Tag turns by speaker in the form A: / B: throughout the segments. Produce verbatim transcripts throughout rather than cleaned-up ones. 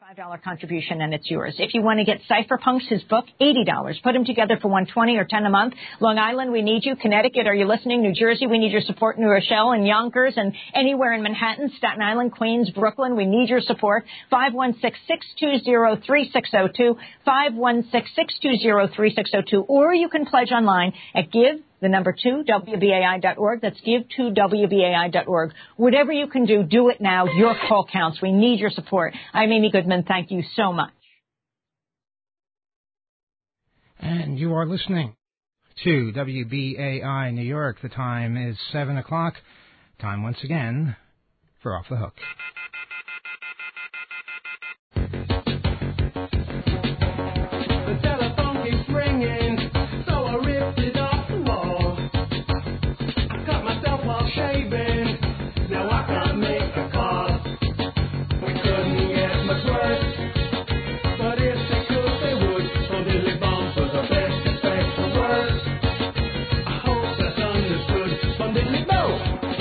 A: five dollars contribution, and it's yours. If you want to get Cypherpunks, his book, eighty dollars. Put them together for one hundred twenty dollars or ten dollars a month. Long Island, we need you. Connecticut, are you listening? New Jersey, we need your support. New Rochelle and Yonkers and anywhere in Manhattan, Staten Island, Queens, Brooklyn, we need your support. five one six, six two zero, three six zero two, five one six, six two zero, three six zero two, or you can pledge online at give the number two, W B A I dot org. That's give to W B A I dot org. Whatever you can do, do it now. Your call counts. We need your support. I'm Amy Goodman. Thank you so much.
B: And you are listening to W B A I New York. The time is seven o'clock. Time once again for Off the Hook.
C: The telephone keeps ringing, so I ripped it off the wall. I cut myself while shaving, now I can't make a call. We couldn't get much worse, but if they could, they would. So Dilly Bump was the best effect for words. I hope that's understood from Dilly Bump.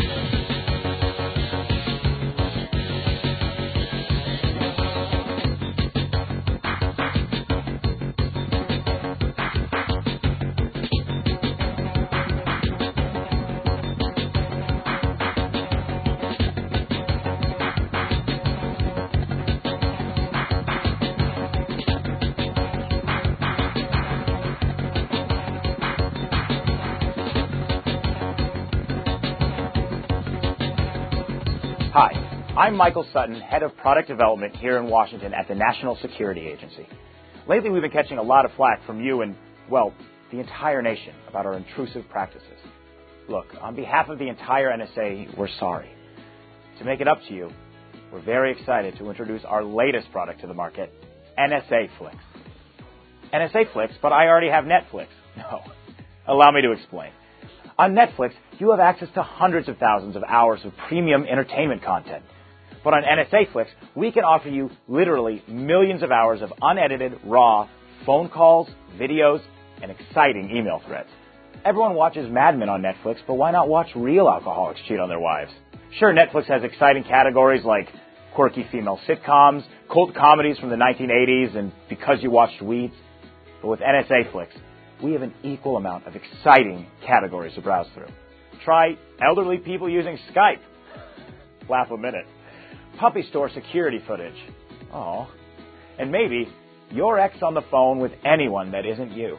D: Hi, I'm Michael Sutton, Head of Product Development here in Washington at the National Security Agency. Lately, we've been catching a lot of flack from you and, well, the entire nation about our intrusive practices. Look, on behalf of the entire N S A, we're sorry. To make it up to you, we're very excited to introduce our latest product to the market, N S A Flix. N S A Flix, but I already have Netflix. No. Allow me to explain. On Netflix, you have access to hundreds of thousands of hours of premium entertainment content. But on N S A Flix, we can offer you literally millions of hours of unedited, raw phone calls, videos, and exciting email threads. Everyone watches Mad Men on Netflix, but why not watch real alcoholics cheat on their wives? Sure, Netflix has exciting categories like quirky female sitcoms, cult comedies from the nineteen eighties, and Because You Watched Weeds. But with N S A Flix, we have an equal amount of exciting categories to browse through. Try elderly people using Skype. Laugh a minute. Puppy store security footage. Oh. And maybe your ex on the phone with anyone that isn't you.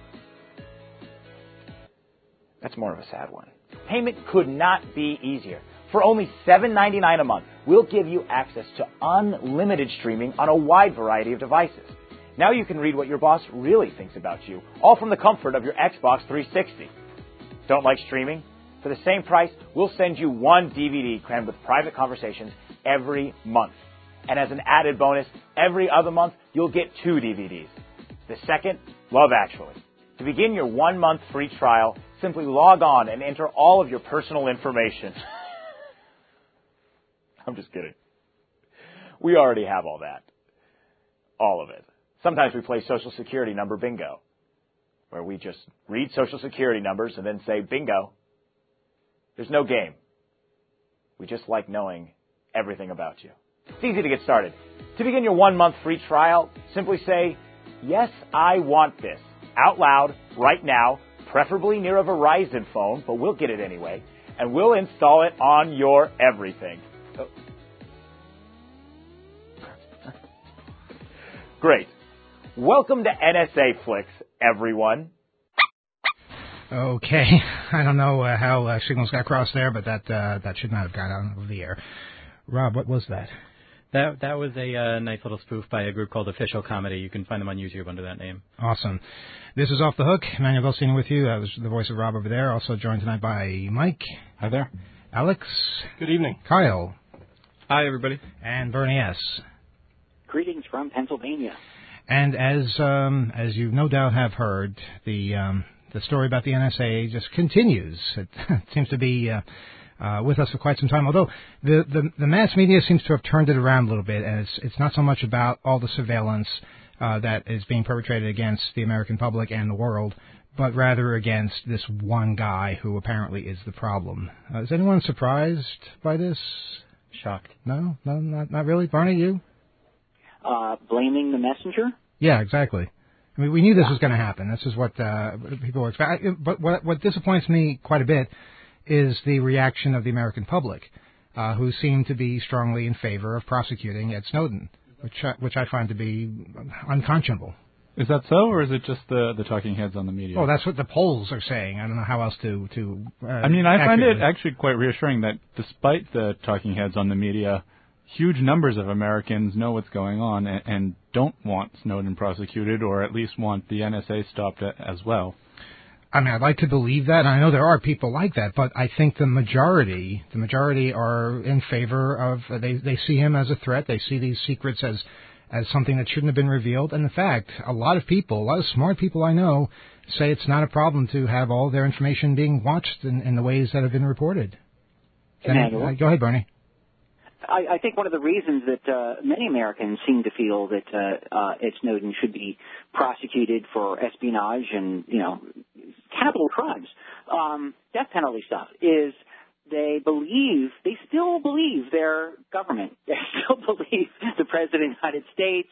D: That's more of a sad one. Payment could not be easier. For only seven ninety-nine a month, we'll give you access to unlimited streaming on a wide variety of devices. Now you can read what your boss really thinks about you, all from the comfort of your Xbox three sixty. Don't like streaming? For the same price, we'll send you one D V D crammed with private conversations every month. And as an added bonus, every other month, you'll get two D V Ds. The second, Love Actually. To begin your one-month free trial, simply log on and enter all of your personal information. I'm just kidding. We already have all that. All of it. Sometimes we play Social Security number bingo, where we just read Social Security numbers and then say bingo. There's no game. We just like knowing everything about you. It's easy to get started. To begin your one-month free trial, simply say, yes, I want this, out loud, right now, preferably near a Verizon phone, but we'll get it anyway, and we'll install it on your everything. Oh. Great. Welcome to N S A Flix, everyone.
B: Okay, I don't know uh, how uh, signals got crossed there, but that uh, that should not have got out of the air. Rob, what was that?
E: That that was a uh, nice little spoof by a group called Official Comedy. You can find them on YouTube under that name.
B: Awesome. This is Off the Hook. Emmanuel Goldstein with you. That was the voice of Rob over there. Also joined tonight by Mike.
F: Hi there.
B: Alex.
F: Good evening.
B: Kyle.
E: Hi, everybody.
B: And Bernie S.
G: Greetings from Pennsylvania.
B: And as um, as you no doubt have heard, the um, the story about the N S A just continues. It seems to be uh, uh, with us for quite some time. Although the, the the mass media seems to have turned it around a little bit, and it's it's not so much about all the surveillance uh, that is being perpetrated against the American public and the world, but rather against this one guy who apparently is the problem. Uh, is anyone surprised by this?
E: Shocked.
B: No, no, not not really. Barney, you?
G: uh, blaming the messenger.
B: Yeah, exactly. I mean, we knew this was going to happen. This is what uh, people were expecting. But what, what disappoints me quite a bit is the reaction of the American public, uh, who seem to be strongly in favor of prosecuting Ed Snowden, which I, which I find to be unconscionable.
F: Is that so, or is it just the the talking heads on the media?
B: Oh, that's what the polls are saying. I don't know how else to to. Uh,
F: I mean, I find
B: accurately.
F: it actually quite reassuring that despite the talking heads on the media, huge numbers of Americans know what's going on and, and don't want Snowden prosecuted, or at least want the N S A stopped as well.
B: I mean, I'd like to believe that. I know there are people like that, but I think the majority, the majority are in favor of. Uh, they they see him as a threat. They see these secrets as as something that shouldn't have been revealed. And in fact, a lot of people, a lot of smart people I know, say it's not a problem to have all their information being watched in, in the ways that have been reported.
G: Emmanuel?
B: Uh, go ahead, Bernie.
G: I, I think one of the reasons that uh, many Americans seem to feel that uh, uh, Ed Snowden should be prosecuted for espionage and, you know, capital crimes, um, death penalty stuff, is they believe, they still believe their government. They still believe the President of the United States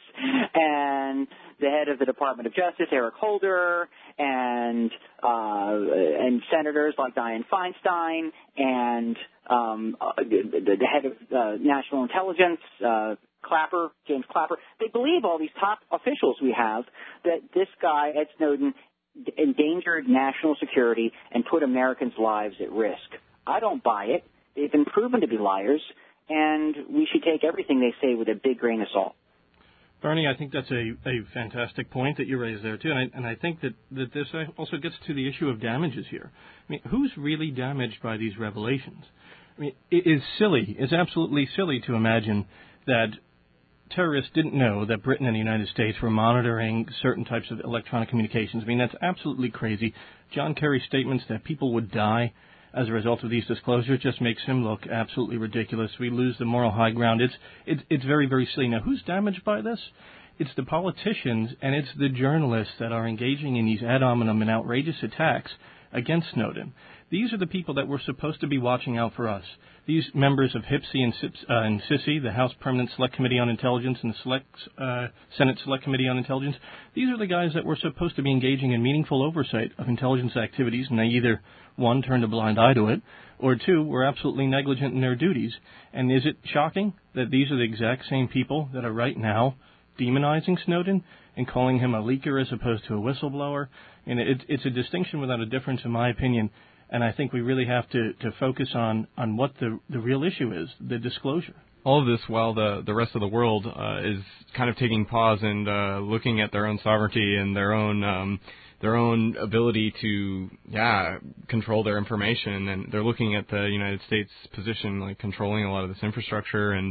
G: and the head of the Department of Justice, Eric Holder, and uh, and senators like Dianne Feinstein, and um, uh, the, the head of uh, National Intelligence, uh, Clapper, James Clapper. They believe, all these top officials we have, that this guy, Ed Snowden, endangered national security and put Americans' lives at risk. I don't buy it. They've been proven to be liars, and we should take everything they say with a big grain of salt.
H: Bernie, I think that's a, a fantastic point that you raised there, too. And I, and I think that, that this also gets to the issue of damages here. I mean, who's really damaged by these revelations? I mean, it is silly. It's absolutely silly to imagine that terrorists didn't know that Britain and the United States were monitoring certain types of electronic communications. I mean, that's absolutely crazy. John Kerry's statements that people would die as a result of these disclosures just makes him look absolutely ridiculous. We lose the moral high ground. It's, it's, it's very, very silly. Now, who's damaged by this? It's the politicians and it's the journalists that are engaging in these ad hominem and outrageous attacks against Snowden. These are the people that were supposed to be watching out for us. These members of HIPSI and, SIPS, uh, and SISI, the House Permanent Select Committee on Intelligence and the Select, uh, Senate Select Committee on Intelligence, these are the guys that were supposed to be engaging in meaningful oversight of intelligence activities, and they either, one, turned a blind eye to it, or two, were absolutely negligent in their duties. And is it shocking that these are the exact same people that are right now demonizing Snowden and calling him a leaker as opposed to a whistleblower? And it, it's a distinction without a difference, in my opinion. And I think we really have to, to focus on, on what the, the real issue is, the disclosure.
I: All of this while the, the rest of the world uh, is kind of taking pause and uh, looking at their own sovereignty and their own um, their own ability to, yeah, control their information. And they're looking at the United States position, like controlling a lot of this infrastructure and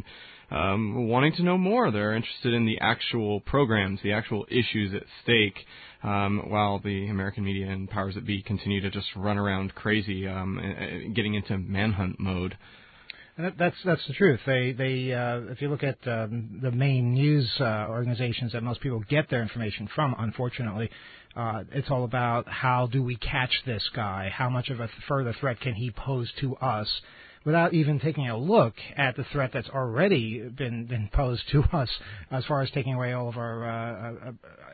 I: um, wanting to know more. They're interested in the actual programs, the actual issues at stake. Um, while the American media and powers that be continue to just run around crazy, um, getting into manhunt mode.
B: And that, that's that's the truth. They they uh, if you look at um, the main news uh, organizations that most people get their information from, unfortunately, uh, it's all about how do we catch this guy? How much of a further threat can he pose to us? Without even taking a look at the threat that's already been been posed to us, as far as taking away all of our. Uh, uh,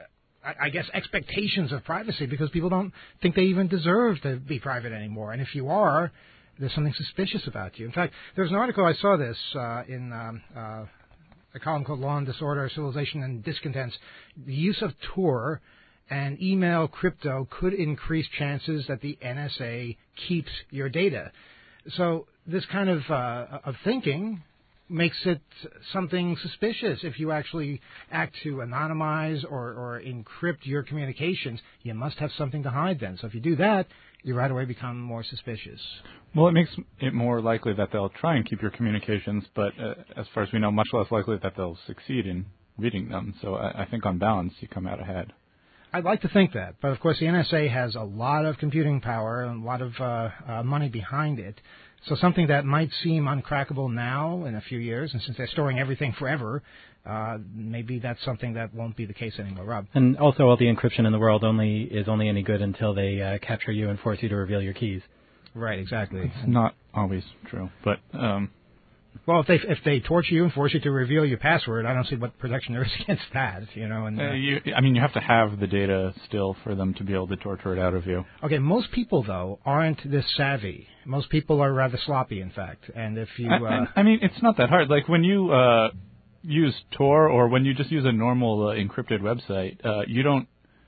B: I guess, expectations of privacy, because people don't think they even deserve to be private anymore. And if you are, there's something suspicious about you. In fact, there's an article, I saw this uh, in um, uh, a column called Law and Disorder, Civilization and Discontents. The use of Tor and email crypto could increase chances that the N S A keeps your data. So this kind of, uh, of thinking makes it something suspicious. If you actually act to anonymize or, or encrypt your communications, you must have something to hide then. So if you do that, you right away become more suspicious.
F: Well, it makes it more likely that they'll try and keep your communications, but uh, as far as we know, much less likely that they'll succeed in reading them. So I, I think on balance, you come out ahead.
B: I'd like to think that. But, of course, the N S A has a lot of computing power and a lot of uh, uh, money behind it. So something that might seem uncrackable now in a few years, and since they're storing everything forever, uh, maybe that's something that won't be the case anymore. Rob?
E: And also all the encryption in the world only is only any good until they uh, capture you and force you to reveal your keys.
B: Right, exactly.
F: It's not always true. But um,
B: Well, if they if they torture you and force you to reveal your password, I don't see what protection there is against that. You know, and uh,
F: uh, you, I mean, you have to have the data still for them to be able to torture it out of you.
B: Okay, most people though aren't this savvy. Most people are rather sloppy, in fact. And if you, uh,
F: I, and, I mean, it's not that hard. Like when you uh, use Tor or when you just use a normal uh, encrypted website, uh, you don't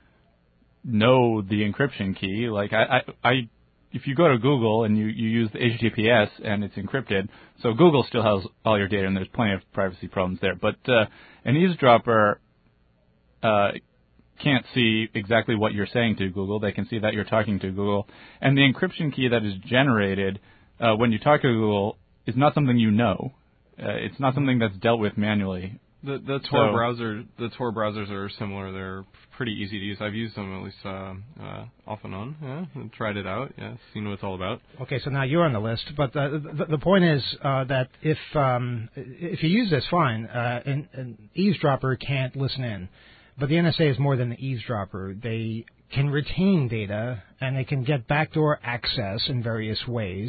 F: know the encryption key. Like I, I, I if you go to Google and you, you use the H T T P S and it's encrypted, so Google still has all your data and there's plenty of privacy problems there. But uh, an eavesdropper uh, can't see exactly what you're saying to Google. They can see that you're talking to Google. And the encryption key that is generated uh, when you talk to Google is not something you know. Uh, it's not something that's dealt with manually.
I: The the Tor
F: So-
I: browser the Tor browsers are similar. They're pretty easy to use. I've used them at least uh, uh, off and on. Yeah, and tried it out. Yeah, seen what it's all about.
B: okay, so now you're on the list. But uh, the, the point is uh, that if um, if you use this, fine. Uh, an, an eavesdropper can't listen in, but the N S A is more than an eavesdropper. They can retain data and they can get backdoor access in various ways.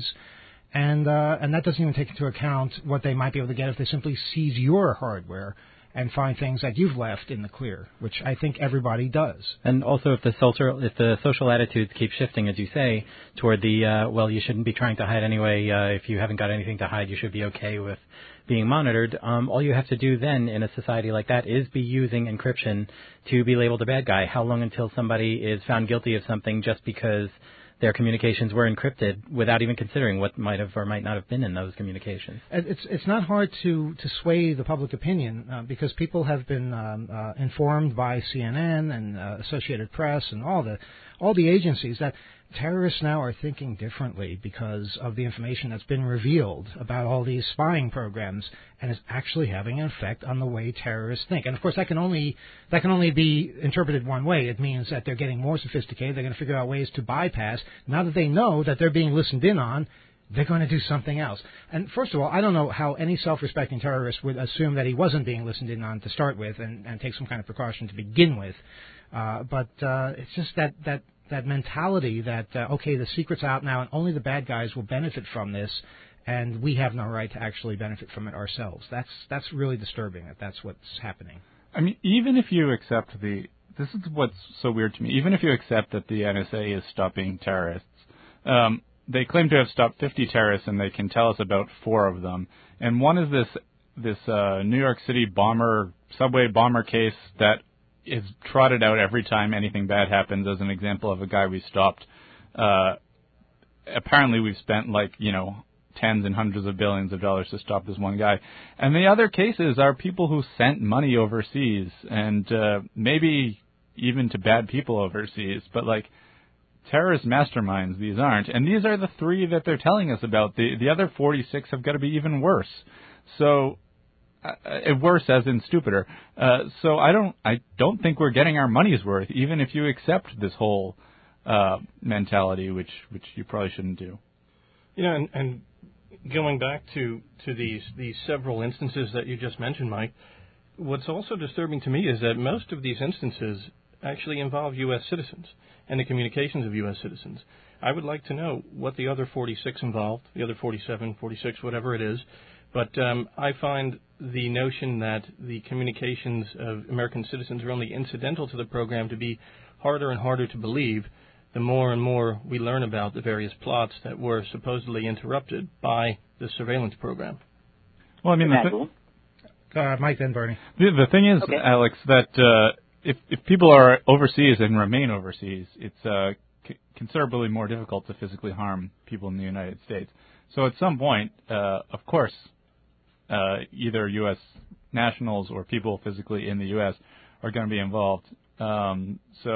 B: And uh, and that doesn't even take into account what they might be able to get if they simply seize your hardware and find things that you've left in the clear, which I think everybody does.
E: And also, if the social if the social attitudes keep shifting, as you say, toward the uh, well, you shouldn't be trying to hide anyway. Uh, if you haven't got anything to hide, you should be okay with being monitored. Um, all you have to do then in a society like that is be using encryption to be labeled a bad guy. How long until somebody is found guilty of something just because their communications were encrypted without even considering what might have or might not have been in those communications?
B: It's it's not hard to, to sway the public opinion uh, because people have been um, uh, informed by C N N and uh, Associated Press and all the all the agencies that terrorists now are thinking differently because of the information that's been revealed about all these spying programs, and is actually having an effect on the way terrorists think. And of course, that can only that can only be interpreted one way. It means that they're getting more sophisticated. They're going to figure out ways to bypass. Now that they know that they're being listened in on, they're going to do something else. And first of all, I don't know how any self-respecting terrorist would assume that he wasn't being listened in on to start with and, and take some kind of precaution to begin with. Uh, but uh, it's just that that. that mentality that, uh, okay, the secret's out now and only the bad guys will benefit from this, and we have no right to actually benefit from it ourselves. That's that's really disturbing that that's what's happening.
F: I mean, even if you accept the, this is what's so weird to me, even if you accept that the N S A is stopping terrorists, um, they claim to have stopped fifty terrorists, and they can tell us about four of them. And one is this this uh, New York City bomber, subway bomber case that is trotted out every time anything bad happens as an example of a guy we stopped. Uh, apparently we've spent like, you know, tens and hundreds of billions of dollars to stop this one guy. And the other cases are people who sent money overseas and uh, maybe even to bad people overseas. But like terrorist masterminds, these aren't. And these are the three that they're telling us about. The, the other forty-six have got to be even worse. So Uh, worse as in stupider. Uh, so I don't, I don't think we're getting our money's worth, even if you accept this whole uh, mentality, which which you probably shouldn't do.
H: You know, and, and going back to to these these several instances that you just mentioned, Mike, what's also disturbing to me is that most of these instances actually involve U S citizens and the communications of U S citizens. I would like to know what the other forty-six involved, the other forty-seven, forty-six, whatever it is. But um, I find the notion that the communications of American citizens are only incidental to the program to be harder and harder to believe the more and more we learn about the various plots that were supposedly interrupted by the surveillance program.
F: Well, I mean, the th-
B: uh, Mike, then Bernie.
F: The, the thing is, okay. Alex, that uh, if, if people are overseas and remain overseas, it's uh, c- considerably more difficult to physically harm people in the United States. So at some point, uh, of course, Uh, either U S nationals or people physically in the U S are going to be involved. Um, so,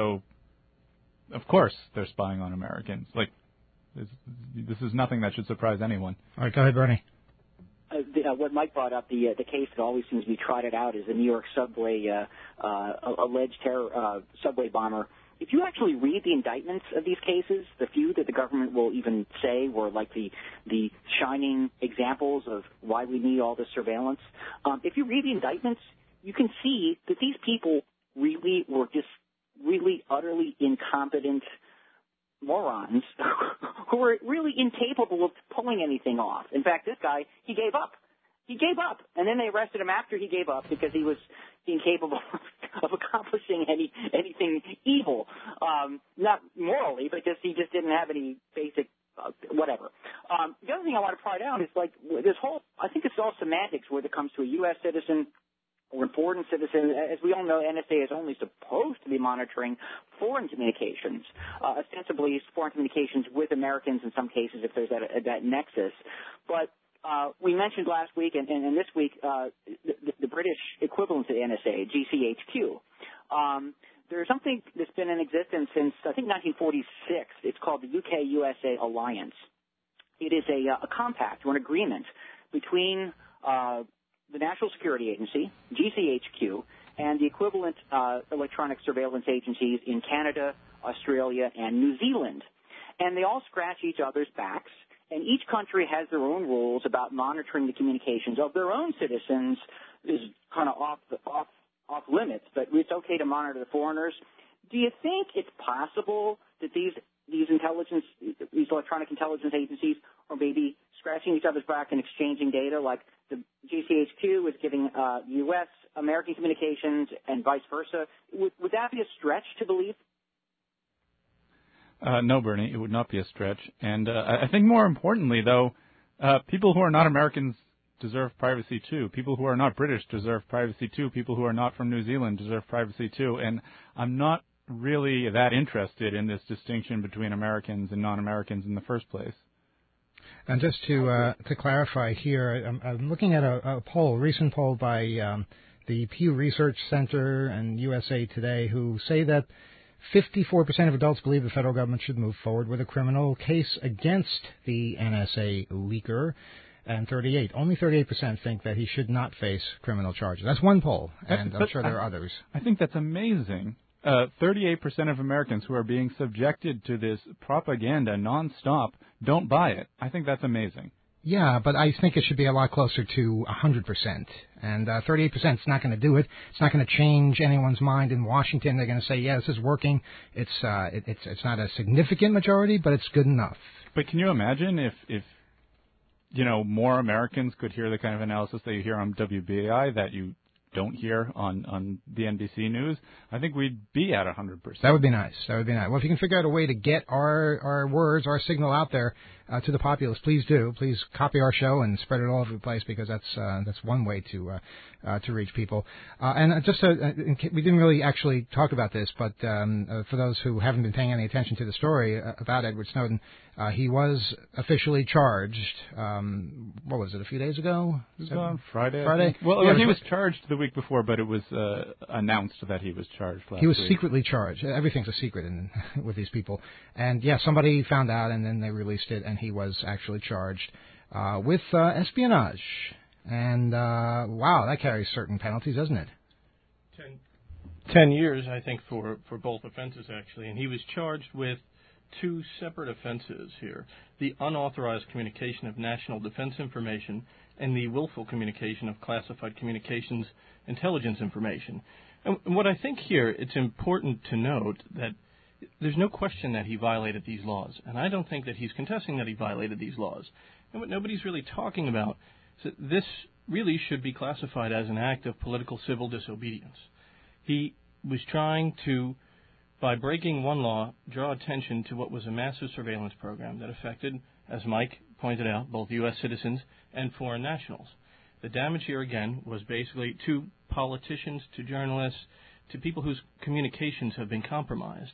F: of course, they're spying on Americans. Like, this, this is nothing that should surprise anyone.
B: All right, go ahead, Bernie.
G: Uh, the, uh, what Mike brought up, the uh, the case that always seems to be trotted out is the New York subway uh, uh, alleged terror uh, subway bomber. If you actually read the indictments of these cases, the few that the government will even say were like the the shining examples of why we need all this surveillance, um, if you read the indictments, you can see that these people really were just really utterly incompetent morons who were really incapable of pulling anything off. In fact, this guy, he gave up. he gave up, and then they arrested him after he gave up because he was incapable of accomplishing any anything evil, um, not morally, but just he just didn't have any basic uh, whatever. Um, the other thing I want to point out is like this whole. I think it's all semantics whether it comes to a U S citizen or a foreign citizen. As we all know, N S A is only supposed to be monitoring foreign communications, uh, ostensibly foreign communications with Americans in some cases if there's that, that nexus. But uh, we mentioned last week and, and, and this week uh, the, the British equivalent to N S A, G C H Q. Um, there's something that's been in existence since, I think, nineteen forty-six. It's called the U K U S A Alliance. It is a, a compact or an agreement between uh, the National Security Agency, G C H Q, and the equivalent uh, electronic surveillance agencies in Canada, Australia, and New Zealand. And they all scratch each other's backs, and each country has their own rules about monitoring the communications of their own citizens. Is kind of off the, off off limits, but it's okay to monitor the foreigners. Do you think it's possible that these these intelligence, these electronic intelligence agencies are maybe scratching each other's back and exchanging data, like the G C H Q is giving uh, U S American communications and vice versa? Would, would that be a stretch to believe?
F: Uh, no, Bernie, it would not be a stretch. And uh, I think more importantly, though, uh, people who are not Americans deserve privacy too. People who are not British deserve privacy too. People who are not from New Zealand deserve privacy too. And I'm not really that interested in this distinction between Americans and non-Americans in the first place.
B: And just to uh, to clarify here, I'm, I'm looking at a, a poll, a recent poll by um, the Pew Research Center and U S A Today, who say that fifty-four percent of adults believe the federal government should move forward with a criminal case against the N S A leaker, and thirty-eight, only thirty-eight percent think that he should not face criminal charges. That's one poll, and I'm sure there are others.
F: I think that's amazing. Uh, thirty-eight percent of Americans who are being subjected to this propaganda nonstop don't buy it. I think that's amazing.
B: Yeah, but I think it should be a lot closer to one hundred percent. And uh, thirty-eight percent is not going to do it. It's not going to change anyone's mind in Washington. They're going to say, yeah, this is working. It's uh, it, it's it's not a significant majority, but it's good enough.
F: But can you imagine if, if you know, more Americans could hear the kind of analysis that you hear on W B A I that you don't hear on, on the N B C News? I think we'd be at one hundred percent.
B: That would be nice. That would be nice. Well, if you can figure out a way to get our, our words, our signal out there uh, to the populace, please do. Please copy our show and spread it all over the place, because that's uh, that's one way to uh, uh, to reach people. Uh, and just uh, we didn't really actually talk about this, but um, uh, for those who haven't been paying any attention to the story uh, about Edward Snowden, uh, he was officially charged. Um, what was it? A few days ago?
F: It was on Friday.
B: Friday.
F: Well,
B: yeah,
F: he was charged the week before, but it was uh, announced that he was charged last
B: He was
F: week.
B: secretly charged. Everything's a secret in, with these people. And, yeah, somebody found out, and then they released it, and he was actually charged uh, with uh, espionage. And, uh, wow, that carries certain penalties, doesn't it?
H: Ten, ten years, I think, for, for both offenses, actually. And he was charged with two separate offenses here: the unauthorized communication of national defense information and the willful communication of classified communications intelligence information. And what I think here, it's important to note that there's no question that he violated these laws, and I don't think that he's contesting that he violated these laws. And what nobody's really talking about is that this really should be classified as an act of political civil disobedience. He was trying to, by breaking one law, draw attention to what was a massive surveillance program that affected, as Mike pointed out, both U S citizens and foreign nationals. The damage here, again, was basically to politicians, to journalists, to people whose communications have been compromised.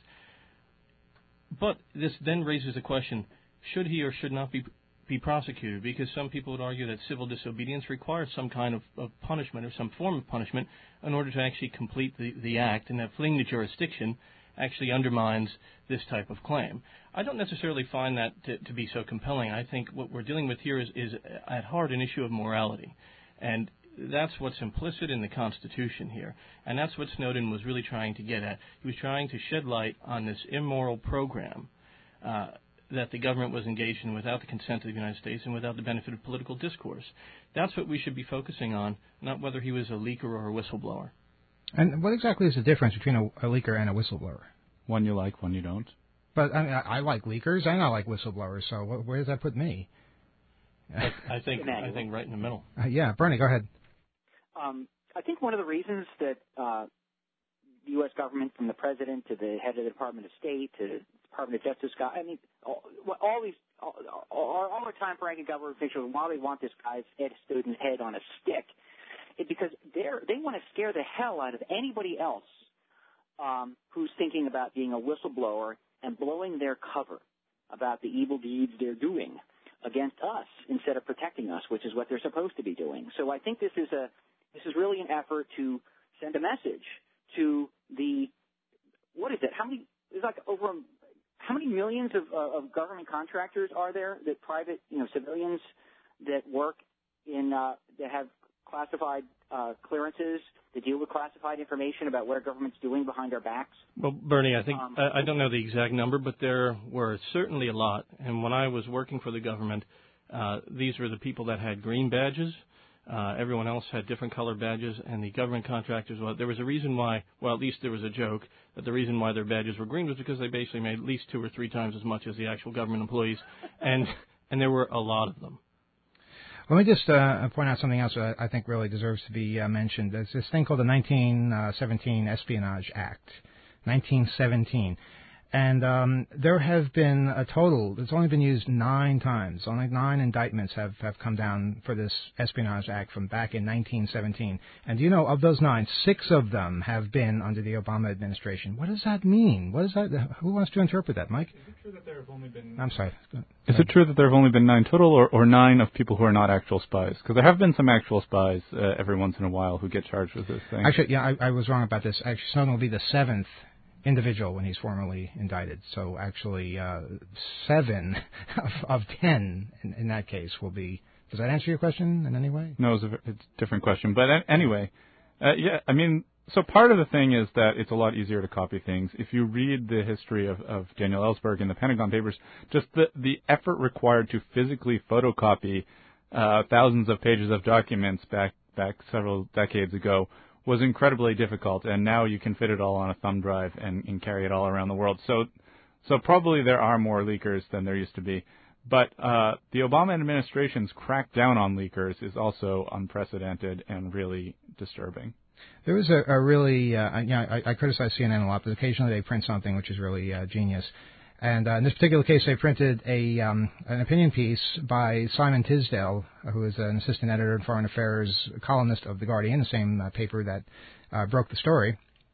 H: But this then raises the question, should he or should not be be prosecuted? Because some people would argue that civil disobedience requires some kind of, of punishment or some form of punishment in order to actually complete the, the act, and that fleeing the jurisdiction actually undermines this type of claim. I don't necessarily find that to, to be so compelling. I think what we're dealing with here is, is at heart an issue of morality. And that's what's implicit in the Constitution here. And that's what Snowden was really trying to get at. He was trying to shed light on this immoral program uh, that the government was engaged in without the consent of the United States and without the benefit of political discourse. That's what we should be focusing on, not whether he was a leaker or a whistleblower.
B: And what exactly is the difference between a, a leaker and a whistleblower?
F: One you like, one you don't.
B: But I mean, I, I like leakers and I like whistleblowers, so wh- where does that put me?
H: I, I think I think right in the middle.
B: Uh, yeah, Bernie, go ahead.
G: Um, I think one of the reasons that uh, the U S government, from the president to the head of the Department of State to the Department of Justice, guy, I mean, all, all these, all, all, all the time ranking government officials, why they want this guy's Ed Snowden's head on a stick, is because they're they want to scare the hell out of anybody else um, who's thinking about being a whistleblower and blowing their cover about the evil deeds they're doing against us instead of protecting us, which is what they're supposed to be doing. So I think this is a this is really an effort to send a message to the what is it? How many? There's like over how many millions of, uh, of government contractors are there that private you know civilians that work in uh, that have classified uh, clearances to deal with classified information about what our government's doing behind our backs?
H: Well, Bernie, I think
G: um,
H: I, I don't know the exact number, but there were certainly a lot. And when I was working for the government, uh, these were the people that had green badges. Uh, everyone else had different colored badges, and the government contractors, well, there was a reason why, well, at least there was a joke, that the reason why their badges were green was because they basically made at least two or three times as much as the actual government employees, and and there were a lot of them.
B: Let me just uh, point out something else that I think really deserves to be uh, mentioned. There's this thing called the nineteen seventeen Espionage Act, nineteen seventeen. And um, there have been a total, it's only been used nine times. Only nine indictments have, have come down for this Espionage Act from back in nineteen seventeen. And do you know, of those nine, six of them have been under the Obama administration. What does that mean? What is that? Who wants to interpret that, Mike?
F: Is it true that there have only been...
B: I'm sorry.
F: Is it true that there have only been nine total, or, or nine of people who are not actual spies? Because there have been some actual spies uh, every once in a while who get charged with this thing.
B: Actually, yeah, I, I was wrong about this. Actually, Snowden will be the seventh individual when he's formally indicted. So actually, uh, seven of, of ten in, in that case will be. Does that answer your question in any way?
F: No, it's a, it's a different question. But uh, anyway, uh, yeah, I mean, so part of the thing is that it's a lot easier to copy things. If you read the history of, of Daniel Ellsberg in the Pentagon Papers, just the, the effort required to physically photocopy uh, thousands of pages of documents back back several decades ago was incredibly difficult, and now you can fit it all on a thumb drive and, and carry it all around the world. So, so probably there are more leakers than there used to be. But uh, the Obama administration's crackdown on leakers is also unprecedented and really disturbing.
B: There was a, a really, uh, you know, I, I criticize C N N a lot, but occasionally they print something which is really uh, genius. And uh, in this particular case, they printed a um, an opinion piece by Simon Tisdale, who is an assistant editor and foreign affairs columnist of The Guardian, the same uh, paper that uh, broke the story.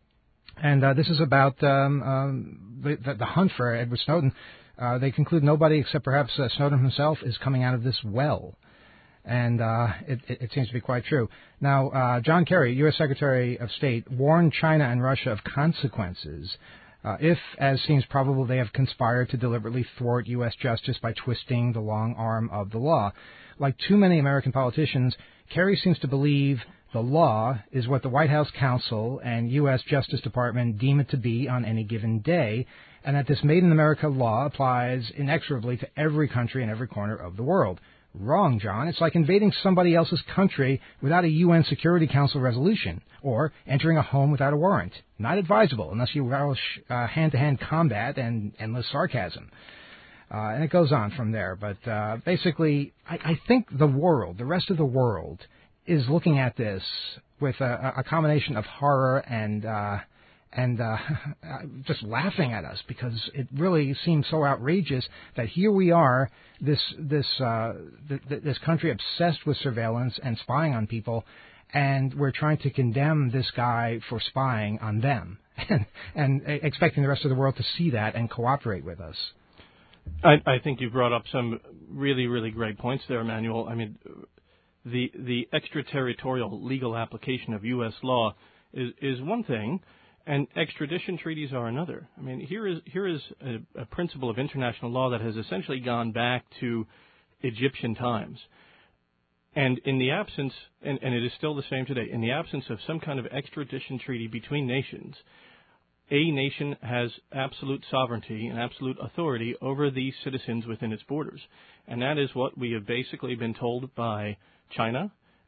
B: And uh, this is about um, um, the, the, the hunt for Edward Snowden. Uh, they conclude nobody except perhaps uh, Snowden himself is coming out of this well. And uh, it, it, it seems to be quite true. Now, uh, John Kerry, U S Secretary of State, warned China and Russia of consequences Uh, if, as seems probable, they have conspired to deliberately thwart U S justice by twisting the long arm of the law. Like too many American politicians, Kerry seems to believe the law is what the White House counsel and U S Justice Department deem it to be on any given day, and that this Made in America law applies inexorably to every country in every corner of the world. Wrong, John. It's like invading somebody else's country without a U N Security Council resolution, or entering a home without a warrant. Not advisable unless you relish uh, hand-to-hand combat and endless sarcasm. Uh, and it goes on from there. But uh, basically, I, I think the world, the rest of the world, is looking at this with a, a combination of horror and uh, and uh, just laughing at us, because it really seems so outrageous that here we are, this this uh, th- th- this country obsessed with surveillance and spying on people, and we're trying to condemn this guy for spying on them, and, and expecting the rest of the world to see that and cooperate with us.
H: I, I think you brought up some really, really great points there, Emmanuel. I mean, the the extraterritorial legal application of U S law is is one thing, and extradition treaties are another. I mean, here is here is a, a principle of international law that has essentially gone back to Egyptian times. And in the absence, and, and it is still the same today, in the absence of some kind of extradition treaty between nations, a nation has absolute sovereignty and absolute authority over the citizens within its borders. And that is what we have basically been told by China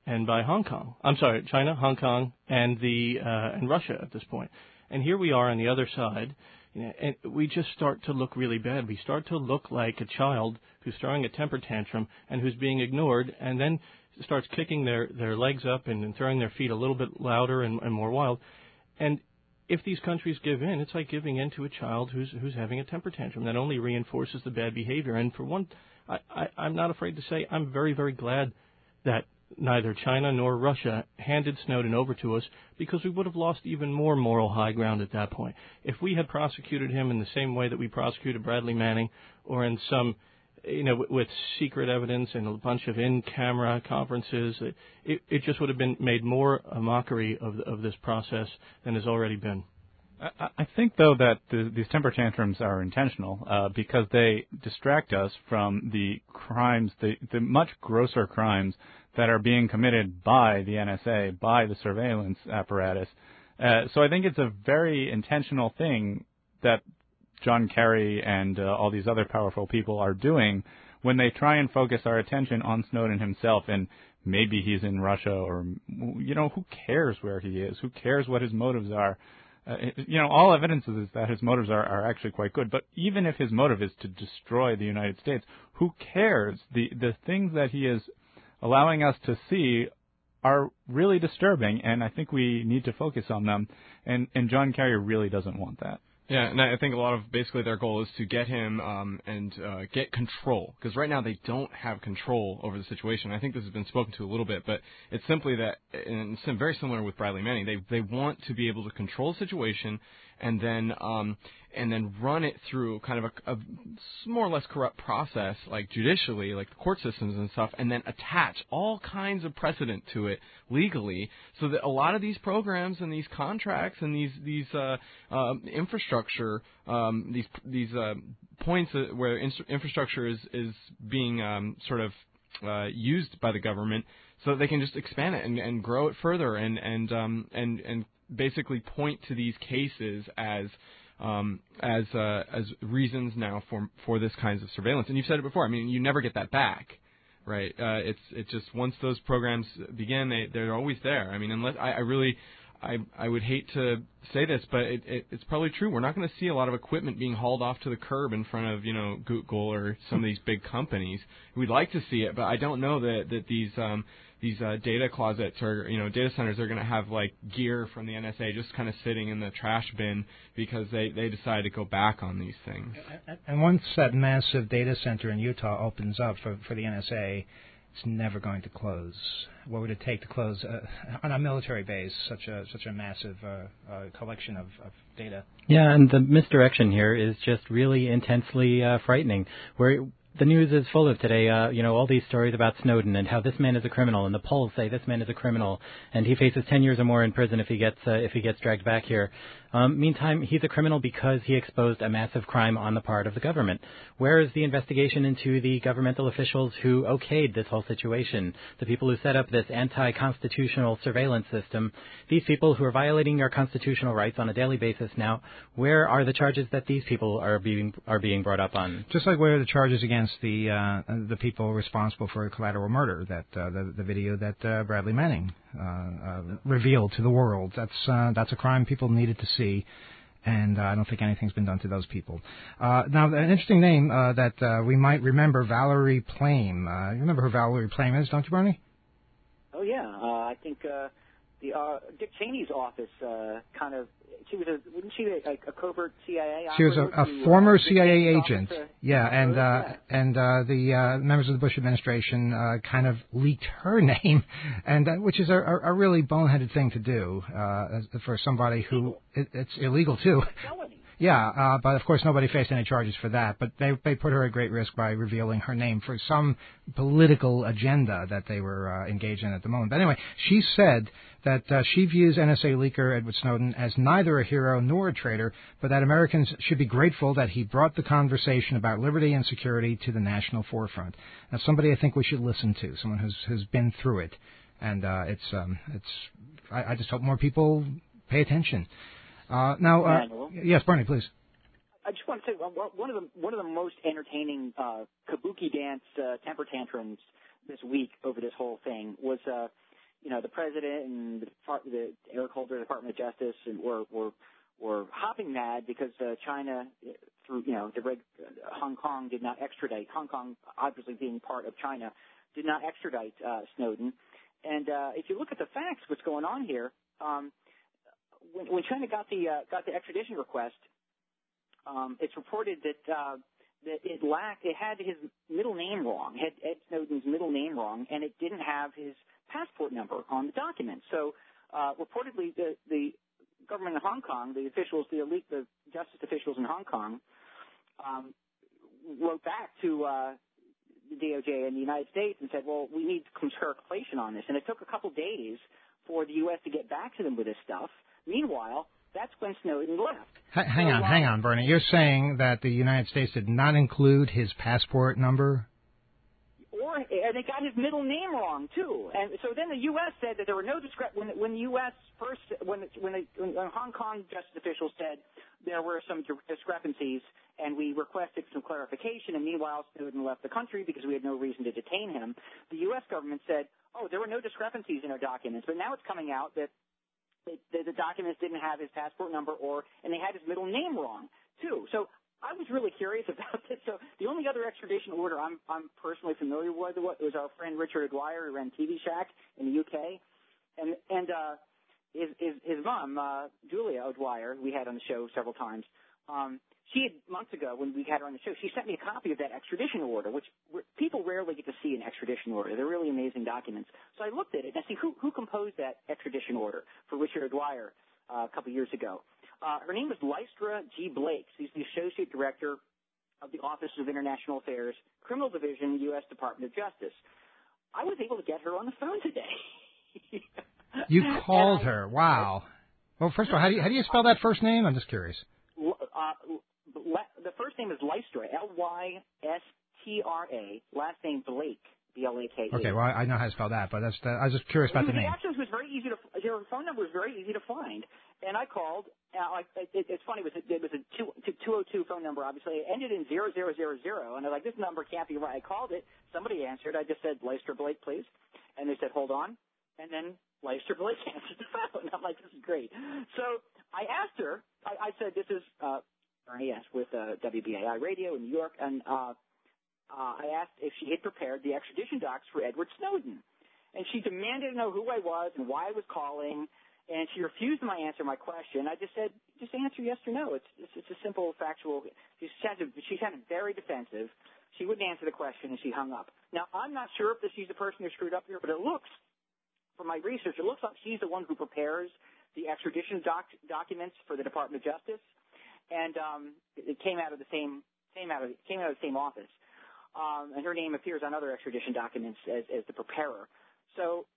H: and by Hong Kong. I'm sorry, China, Hong Kong, and the uh, and Russia at this point. And here we are on the other side, you know, and we just start to look really bad. We start to look like a child who's throwing a temper tantrum and who's being ignored, and then starts kicking their, their legs up and, and throwing their feet a little bit louder and, and more wild. And if these countries give in, it's like giving in to a child who's who's having a temper tantrum. That only reinforces the bad behavior. And for one, I, I, I'm not afraid to say I'm very, very glad that neither China nor Russia handed Snowden over to us, because we would have lost even more moral high ground at that point. If we had prosecuted him in the same way that we prosecuted Bradley Manning, or in some, you know, with secret evidence and a bunch of in-camera conferences, it, it just would have been made more a mockery of, of this process than has already been.
F: I, I think, though, that the, these temper tantrums are intentional uh, because they distract us from the crimes, the, the much grosser crimes that are being committed by the N S A, by the surveillance apparatus. Uh, so I think it's a very intentional thing that John Kerry and uh, all these other powerful people are doing when they try and focus our attention on Snowden himself, and maybe he's in Russia, or, you know, who cares where he is? Who cares what his motives are? Uh, you know, all evidence is that his motives are, are actually quite good. But even if his motive is to destroy the United States, who cares? The the things that he is allowing us to see are really disturbing, and I think we need to focus on them. And, and John Kerry really doesn't want that.
I: Yeah, and I think a lot of basically their goal is to get him um, and uh, get control, because right now they don't have control over the situation. I think this has been spoken to a little bit, but it's simply that, and it's very similar with Bradley Manning. They they want to be able to control the situation and then um, and then run it through kind of a, a more or less corrupt process, like judicially, like the court systems and stuff, and then attach all kinds of precedent to it legally, so that a lot of these programs and these contracts and these these uh, uh, infrastructure, um, these these uh, points where in- infrastructure is is being um, sort of uh, used by the government, so that they can just expand it and, and grow it further and and um, and and basically point to these cases as um, as uh, as reasons now for for this kinds of surveillance. And you've said it before. I mean, you never get that back, right? Uh, it's it's just once those programs begin, they they're always there. I mean, unless I, I really. I I would hate to say this, but it, it, it's probably true. We're not going to see a lot of equipment being hauled off to the curb in front of, you know, Google or some of these big companies. We'd like to see it, but I don't know that, that these um, these uh, data closets or, you know, data centers are going to have, like, gear from the N S A just kind of sitting in the trash bin because they, they decide to go back on these things.
B: And once that massive data center in Utah opens up for, for the N S A, it's never going to close. What would it take to close uh, on a military base such a such a massive uh, uh, collection of, of data?
E: Yeah, and the misdirection here is just really intensely uh, frightening. Where the news is full of today, uh, you know, all these stories about Snowden and how this man is a criminal, and the polls say this man is a criminal, and he faces ten years or more in prison if he gets uh, if he gets dragged back here. Um, meantime, he's a criminal because he exposed a massive crime on the part of the government. Where is the investigation into the governmental officials who okayed this whole situation, the people who set up this anti-constitutional surveillance system, these people who are violating our constitutional rights on a daily basis now? Where are the charges that these people are being are being brought up on?
B: Just like where are the charges against the uh, the people responsible for collateral murder, that uh, the, the video that uh, Bradley Manning uh, uh, revealed to the world. That's uh, that's a crime people needed to see, and uh, I don't think anything's been done to those people. Uh, now, an interesting name uh, that uh, we might remember, Valerie Plame. Uh, you remember who Valerie Plame is, don't you, Bernie?
G: Oh, yeah. Uh, I think uh, the uh, Dick Cheney's office uh, kind of, she was a, wasn't she a, a covert C I A
B: She was a, a
G: who,
B: former
G: uh,
B: C I A agent.
G: Office, uh,
B: yeah, and uh,
G: yeah.
B: and uh, the uh, members of the Bush administration uh, kind of leaked her name, and uh, which is a, a, a really boneheaded thing to do uh, for somebody who it, it's illegal too. Yeah, uh, but of course nobody faced any charges for that. But they they put her at great risk by revealing her name for some political agenda that they were uh, engaged in at the moment. But anyway, she said that uh, she views N S A leaker Edward Snowden as neither a hero nor a traitor, but that Americans should be grateful that he brought the conversation about liberty and security to the national forefront. Now, somebody I think we should listen to, someone who's who's been through it, and uh, it's um, it's. I, I just hope more people pay attention. Uh, now, uh, yes, Bernie, please.
G: I just want to say one of the one of the most entertaining uh, kabuki dance uh, temper tantrums this week over this whole thing was uh, you know, the president and the, the Eric Holder, Department of Justice, and were were were hopping mad because uh, China, through you know, the reg, uh, Hong Kong did not extradite. Hong Kong, obviously being part of China, did not extradite uh, Snowden. And uh, if you look at the facts, what's going on here? Um, when, when China got the uh, got the extradition request, um, it's reported that. Uh, that it lacked, it had his middle name wrong, had Ed Snowden's middle name wrong, and it didn't have his passport number on the document. So, uh, reportedly, the, the government in Hong Kong, the officials, the elite, the justice officials in Hong Kong, um, wrote back to uh, the D O J in the United States and said, well, we need clarification on this. And it took a couple days for the U S to get back to them with this stuff. Meanwhile, that's when Snowden left.
B: H- hang on, hang on, Bernie. You're saying that the United States did not include his passport number?
G: Or and they got his middle name wrong too. And so then the U S said that there were no discre- when when the U S first when when, they, when Hong Kong justice officials said there were some discrepancies and we requested some clarification. And meanwhile, Snowden left the country because we had no reason to detain him. The U S government said, oh, there were no discrepancies in our documents, but now it's coming out that. The, the documents didn't have his passport number, or and they had his middle name wrong too. So I was really curious about this. So the only other extradition order I'm I'm personally familiar with was our friend Richard Aguirre, who ran T V Shack in the U K, and and uh, his his his mom uh, Julia O'Dwyer, we had on the show several times. Um, she had months ago when we had her on the show, she sent me a copy of that extradition order, which people rarely get to see an extradition order. They're really amazing documents. So I looked at it and I see who, who composed that extradition order for Richard Aguirre uh, a couple years ago. Uh, her name was Lystra G. Blake. She's the Associate Director of the Office of International Affairs, Criminal Division, U S Department of Justice. I was able to get her on the phone today.
B: You called her. Wow. Well, first of all, how do you, how do you spell that first name? I'm just curious.
G: Uh, the first name is Lystra, L Y S T R A. Last name Blake, B L A K E.
B: Okay, well, I know how to spell that, but that's the, I was just curious about the name.
G: Actually, it was very easy to. Her phone number was very easy to find, and I called. Uh, it, it's funny. It was a, it was a two two oh two phone number. Obviously, it ended in zero zero zero zero, and I was like, this number can't be right. I called it. Somebody answered. I just said Lystra Blake, please, and they said, hold on, and then Lystra Blake answered the phone. I'm like, this is great. So I asked her. I, I said, this is. Uh, Bernie, yes, with uh, W B A I Radio in New York, and uh, uh, I asked if she had prepared the extradition docs for Edward Snowden. And she demanded to know who I was and why I was calling, and she refused my answer my question. I just said, just answer yes or no. It's it's, it's a simple, factual. She sounded, she sounded very defensive. She wouldn't answer the question, and she hung up. Now, I'm not sure if she's the person who screwed up here, but it looks, from my research, it looks like she's the one who prepares the extradition doc- documents for the Department of Justice. And um, it came out of the same came out of came out of the same office, um, and her name appears on other extradition documents as, as the preparer. So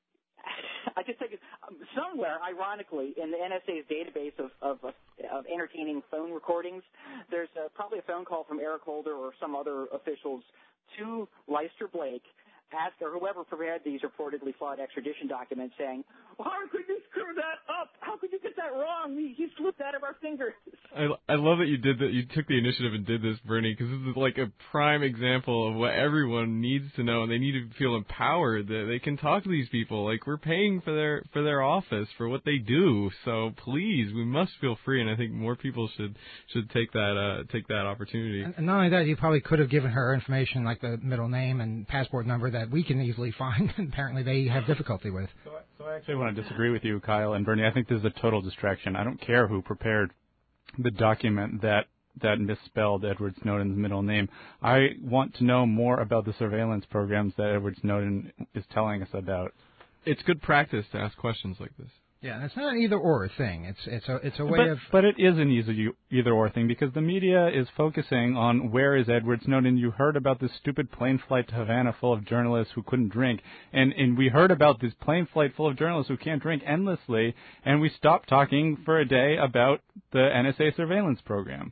G: I just think um, somewhere, ironically, in the N S A's database of of, of entertaining phone recordings, there's uh, probably a phone call from Eric Holder or some other officials to Lystra Blake, ask or whoever prepared these reportedly flawed extradition documents, saying, well, how could you screw that up? How could you get that wrong? He, he slipped out of our fingers.
I: I, I love that you did that. You took the initiative and did this, Bernie, because this is like a prime example of what everyone needs to know, and they need to feel empowered that they can talk to these people. Like, we're paying for their for their office for what they do, so please, we must feel free. And I think more people should should take that uh, take that opportunity.
B: And not only that, you probably could have given her information like the middle name and passport number that we can easily find, and apparently they have difficulty with.
F: So I, so I actually want to disagree with you, Kyle and Bernie. I think this is a total distraction. I don't care who prepared the document that that misspelled Edward Snowden's middle name. I want to know more about the surveillance programs that Edward Snowden is telling us about.
I: It's good practice to ask questions like this.
B: Yeah, and it's not an either-or thing. It's it's a it's a way
F: but,
B: of.
F: But it is an easy either-or thing because the media is focusing on where is Edward Snowden. You heard about this stupid plane flight to Havana full of journalists who couldn't drink, and and we heard about this plane flight full of journalists who can't drink endlessly, and we stopped talking for a day about the N S A surveillance program.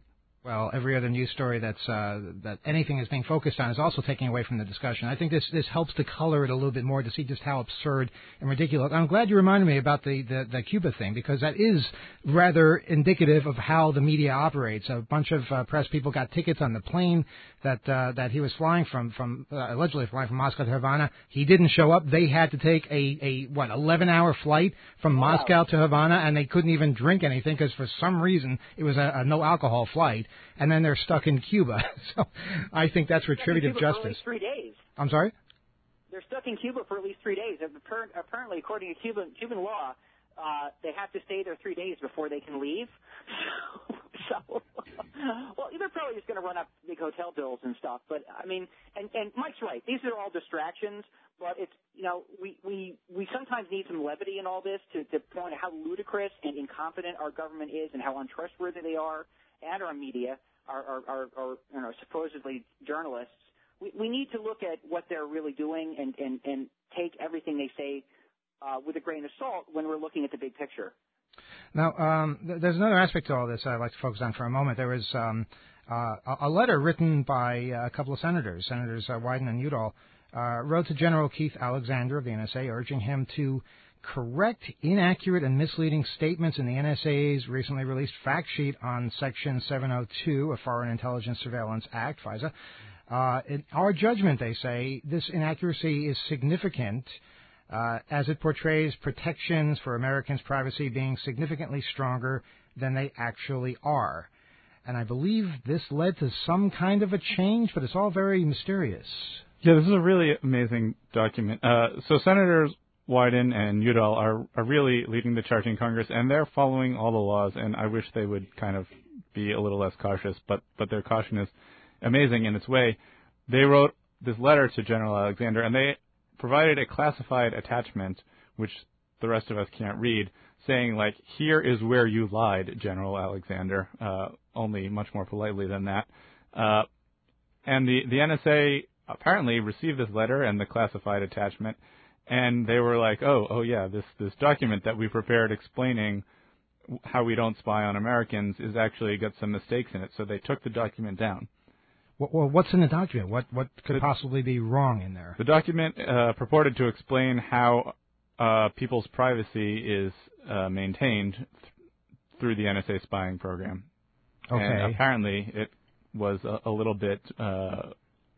B: Well, every other news story that's uh, that anything is being focused on is also taking away from the discussion. I think this this helps to color it a little bit more to see just how absurd and ridiculous. I'm glad you reminded me about the, the, the Cuba thing, because that is rather indicative of how the media operates. A bunch of uh, press people got tickets on the plane that uh, that he was flying from, from uh, allegedly flying from Moscow to Havana. He didn't show up. They had to take a, a what, eleven hour flight from wow. Moscow to Havana, and they couldn't even drink anything because for some reason it was a, a no-alcohol flight. And then they're stuck in Cuba. So I think that's retributive
G: Cuba
B: justice.
G: For at least three days.
B: I'm sorry?
G: They're stuck in Cuba for at least three days. Apparently, according to Cuban, Cuban law, uh, they have to stay there three days before they can leave. So, well, they're probably just going to run up big hotel bills and stuff. But, I mean, and, and Mike's right. These are all distractions. But it's, you know, we, we, we sometimes need some levity in all this to, to point out how ludicrous and incompetent our government is and how untrustworthy they are, and our media, our, our, our, our you know, supposedly journalists. We, we need to look at what they're really doing and, and, and take everything they say uh, with a grain of salt when we're looking at the big picture.
B: Now, um, th- there's another aspect to all this I'd like to focus on for a moment. There was um, uh, a letter written by uh, a couple of senators, Senators uh, Wyden and Udall, uh, wrote to General Keith Alexander of the N S A, urging him to correct inaccurate and misleading statements in the N S A's recently released fact sheet on Section seven oh two of Foreign Intelligence Surveillance Act, FISA. Uh, in our judgment, they say, this inaccuracy is significant uh, as it portrays protections for Americans' privacy being significantly stronger than they actually are. And I believe this led to some kind of a change, but it's all very mysterious.
F: Yeah, this is a really amazing document. Uh, so Senators Wyden and Udall are, are really leading the charge in Congress, and they're following all the laws, and I wish they would kind of be a little less cautious, but, but their caution is amazing in its way. They wrote this letter to General Alexander, and they provided a classified attachment, which the rest of us can't read, saying, like, here is where you lied, General Alexander, uh, only much more politely than that. Uh, and the, the N S A apparently received this letter and the classified attachment, and they were like, oh, oh yeah, this, this document that we prepared explaining how we don't spy on Americans is actually got some mistakes in it, so they took the document down.
B: Well, what's in the document? What what could the, possibly be wrong in there?
F: The document uh, purported to explain how uh, people's privacy is uh, maintained th- through the N S A spying program.
B: Okay.
F: And apparently it was a, a little bit uh,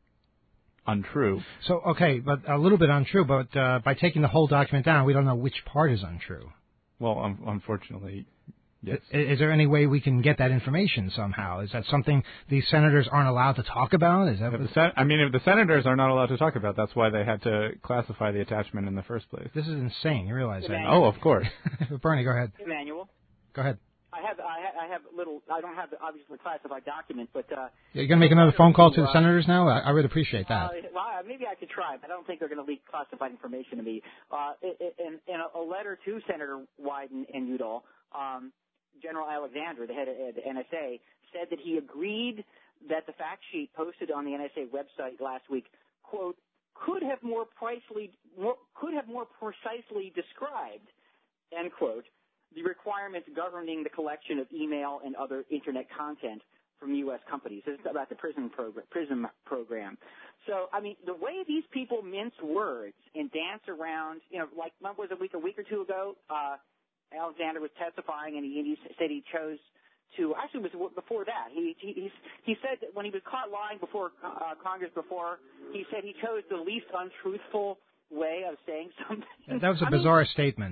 F: untrue.
B: So, okay, but a little bit untrue, but uh, by taking the whole document down, we don't know which part is untrue.
F: Well, um, unfortunately, yes.
B: Is, is there any way we can get that information somehow? Is that something these senators aren't allowed to talk about? Is that
F: if the sen- I mean, if the senators are not allowed to talk about, that's why they had to classify the attachment in the first place.
B: This is insane. You realize that?
F: Oh, of course.
B: Bernie, go ahead.
G: Emmanuel.
B: Go ahead.
G: I have, I have, I have little. I don't have the obviously classified document, but uh,
B: yeah, you're gonna make another phone call to the senators now. I, I would appreciate that.
G: Uh, well, maybe I could try, but I don't think they're going to leak classified information to me. Uh, in, in a letter to Senator Wyden and Udall, um, General Alexander, the head of the N S A, said that he agreed that the fact sheet posted on the N S A website last week, quote, could have more precisely, more, could have more precisely described, end quote, the requirements governing the collection of email and other Internet content from U S companies. This is about the PRISM program. PRISM program. So, I mean, the way these people mince words and dance around, you know, like what was it, a week, a week or two ago, uh, Alexander was testifying, and he, and he said he chose to. Actually, it was before that. He he he said that when he was caught lying before uh, Congress before, he said he chose the least untruthful way of saying something.
B: That was a
G: I
B: bizarre
G: mean,
B: statement.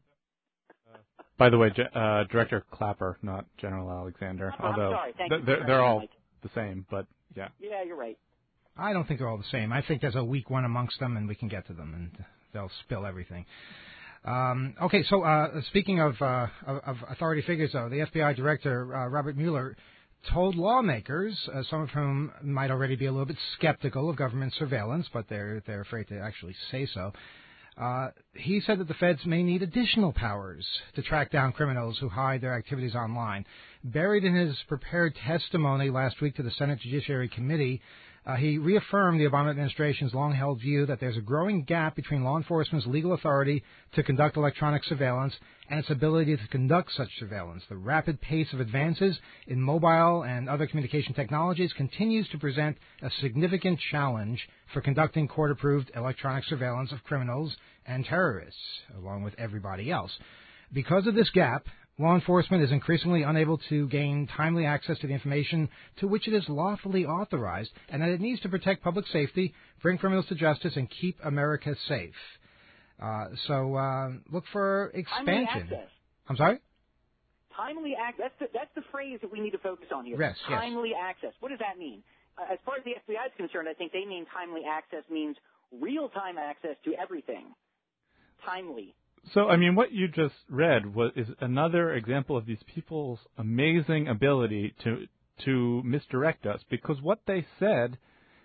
F: By the way, uh, Director Clapper, not General Alexander.
G: Oh,
F: although
G: I'm sorry. Thank
F: th-
G: you
F: they're,
G: for
F: they're all
G: Mike.
F: the same, but yeah.
G: Yeah, you're right.
B: I don't think they're all the same. I think there's a weak one amongst them, and we can get to them, and they'll spill everything. Um, okay, so uh, speaking of, uh, of, of authority figures, though, the F B I Director, uh, Robert Mueller, told lawmakers, uh, some of whom might already be a little bit skeptical of government surveillance, but they're they're afraid to actually say so. Uh, he said that the feds may need additional powers to track down criminals who hide their activities online. Buried in his prepared testimony last week to the Senate Judiciary Committee, Uh, he reaffirmed the Obama administration's long-held view that there's a growing gap between law enforcement's legal authority to conduct electronic surveillance and its ability to conduct such surveillance. The rapid pace of advances in mobile and other communication technologies continues to present a significant challenge for conducting court-approved electronic surveillance of criminals and terrorists, along with everybody else. Because of this gap, law enforcement is increasingly unable to gain timely access to the information to which it is lawfully authorized, and that it needs to protect public safety, bring criminals to justice, and keep America safe. Uh, so uh, look for expansion.
G: Timely access.
B: I'm sorry?
G: Timely access. That's the, that's the phrase that we need to focus on here.
B: Yes, yes.
G: Timely access. What does that mean? Uh, as far as the F B I is concerned, I think they mean timely access means real-time access to everything. Timely.
F: So, I mean, what you just read was is another example of these people's amazing ability to to misdirect us, because what they said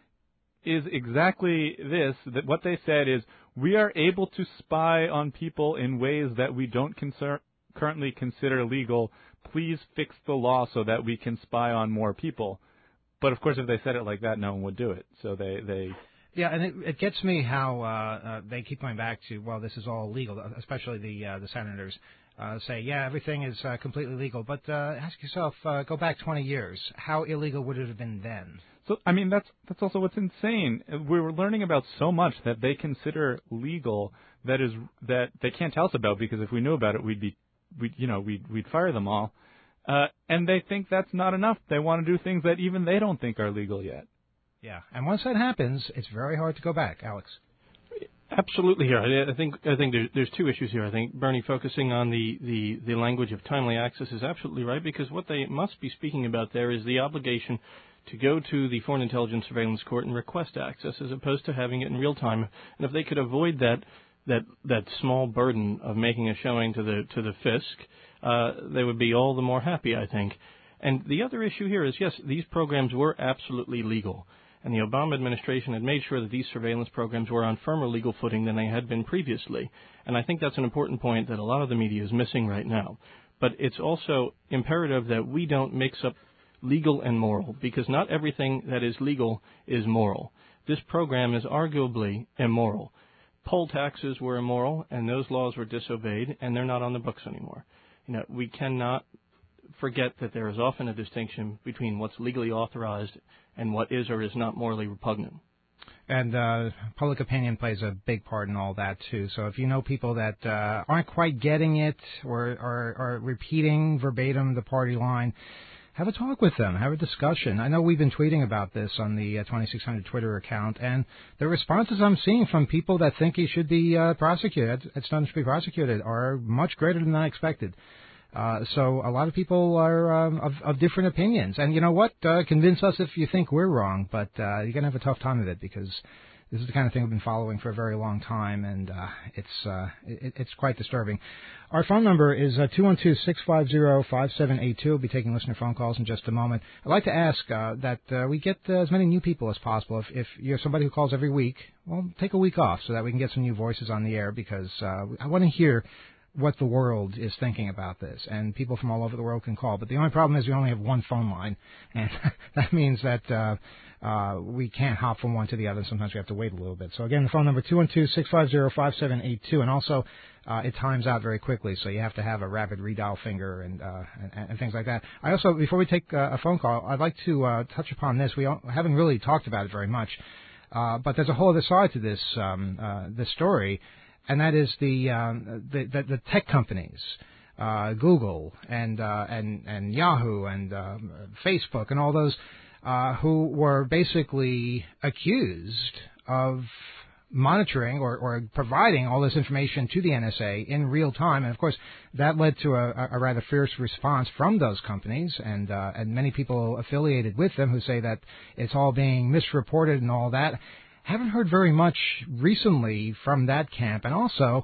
F: is exactly this, that what they said is, we are able to spy on people in ways that we don't concer- currently consider legal. Please fix the law so that we can spy on more people. But, of course, if they said it like that, no one would do it. So they... they
B: Yeah, and it, it gets me how uh, uh, they keep going back to, well, this is all legal, especially the uh, the senators uh, say, yeah, everything is uh, completely legal. But uh, ask yourself, uh, go back twenty years. How illegal would it have been then?
F: So, I mean, that's that's also what's insane. We were learning about so much that they consider legal that is that they can't tell us about, because if we knew about it, we'd be, we'd, you know, we'd we'd fire them all. Uh, and they think that's not enough. They want to do things that even they don't think are legal yet.
B: Yeah, and once that happens, it's very hard to go back, Alex.
H: Absolutely. Here, I, I think I think there, there's two issues here. I think Bernie focusing on the, the, the language of timely access is absolutely right, because what they must be speaking about there is the obligation to go to the Foreign Intelligence Surveillance Court and request access, as opposed to having it in real time. And if they could avoid that that that small burden of making a showing to the to the FISC, uh, they would be all the more happy, I think. And the other issue here is, yes, these programs were absolutely legal. And the Obama administration had made sure that these surveillance programs were on firmer legal footing than they had been previously. And I think that's an important point that a lot of the media is missing right now. But it's also imperative that we don't mix up legal and moral, because not everything that is legal is moral. This program is arguably immoral. Poll taxes were immoral, and those laws were disobeyed, and they're not on the books anymore. You know, we cannot forget that there is often a distinction between what's legally authorized and what is or is not morally repugnant.
B: And uh, public opinion plays a big part in all that, too. So if you know people that uh, aren't quite getting it or are repeating verbatim the party line, have a talk with them. Have a discussion. I know we've been tweeting about this on the uh, twenty-six hundred Twitter account, and the responses I'm seeing from people that think he should be uh, prosecuted, Ed Snowden should be prosecuted, are much greater than I expected. Uh, so a lot of people are um, of, of different opinions. And you know what? Uh, convince us if you think we're wrong, but uh, you're going to have a tough time of it, because this is the kind of thing we've been following for a very long time, and uh, it's uh, it, it's quite disturbing. Our phone number is uh, two one two, six five zero, five seven eight two. We'll be taking listener phone calls in just a moment. I'd like to ask uh, that uh, we get uh, as many new people as possible. If, if you're somebody who calls every week, well, take a week off so that we can get some new voices on the air, because uh, I want to hear what the world is thinking about this, and people from all over the world can call. But the only problem is we only have one phone line, and that means that uh, uh, we can't hop from one to the other. Sometimes we have to wait a little bit. So again, the phone number two one two, six five zero, five seven eight two, and also uh, it times out very quickly, so you have to have a rapid redial finger and, uh, and and things like that. I also, before we take uh, a phone call, I'd like to uh, touch upon this. We haven't really talked about it very much, uh, but there's a whole other side to this um, uh, this story. And that is the, um, the, the the tech companies, uh, Google and uh, and and Yahoo and uh, Facebook and all those uh, who were basically accused of monitoring or, or providing all this information to the N S A in real time. And of course, that led to a, a rather fierce response from those companies and uh, and many people affiliated with them who say that it's all being misreported and all that. Haven't heard very much recently from that camp. And also,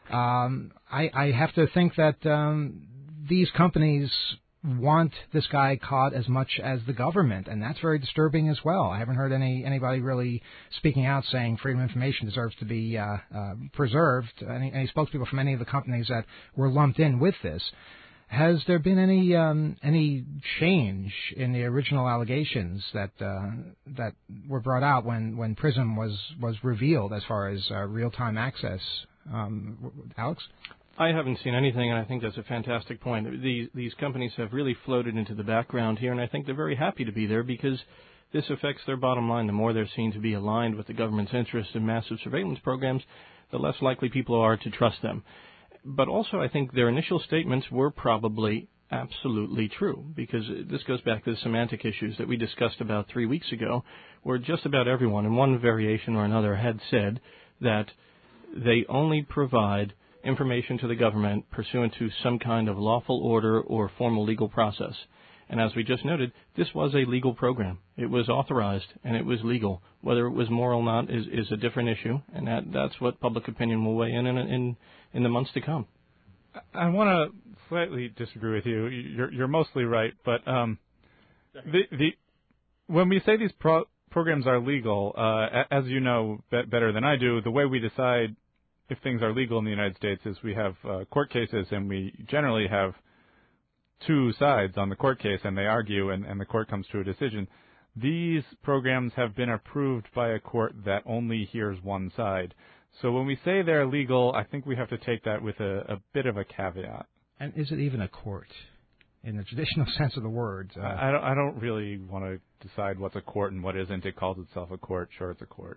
B: um, I, I have to think that um, these companies want this guy caught as much as the government, and that's very disturbing as well. I haven't heard any anybody really speaking out saying freedom of information deserves to be uh, uh, preserved, any, any spokespeople from any of the companies that were lumped in with this. Has there been any um, any change in the original allegations that uh, that were brought out when, when PRISM was, was revealed as far as uh, real-time access? Um, Alex?
H: I haven't seen anything, and I think that's a fantastic point. These, these companies have really floated into the background here, and I think they're very happy to be there because this affects their bottom line. The more they're seen to be aligned with the government's interest in massive surveillance programs, the less likely people are to trust them. But also, I think their initial statements were probably absolutely true, because this goes back to the semantic issues that we discussed about three weeks ago, where just about everyone in one variation or another had said that they only provide information to the government pursuant to some kind of lawful order or formal legal process. And as we just noted, this was a legal program. It was authorized and it was legal. Whether it was moral or not is, is a different issue, and that, that's what public opinion will weigh in in, in in the months to come.
F: I want to slightly disagree with you. You're, you're mostly right, but um, the the when we say these pro- programs are legal, uh, as you know be- better than I do, the way we decide if things are legal in the United States is we have uh, court cases, and we generally have two sides on the court case, and they argue, and, and the court comes to a decision. These programs have been approved by a court that only hears one side. So when we say they're legal, I think we have to take that with a, a bit of a caveat.
B: And is it even a court in the traditional sense of the word? Uh,
F: I, don't, I don't really want to decide what's a court and what isn't. It calls itself a court. Sure, it's a court.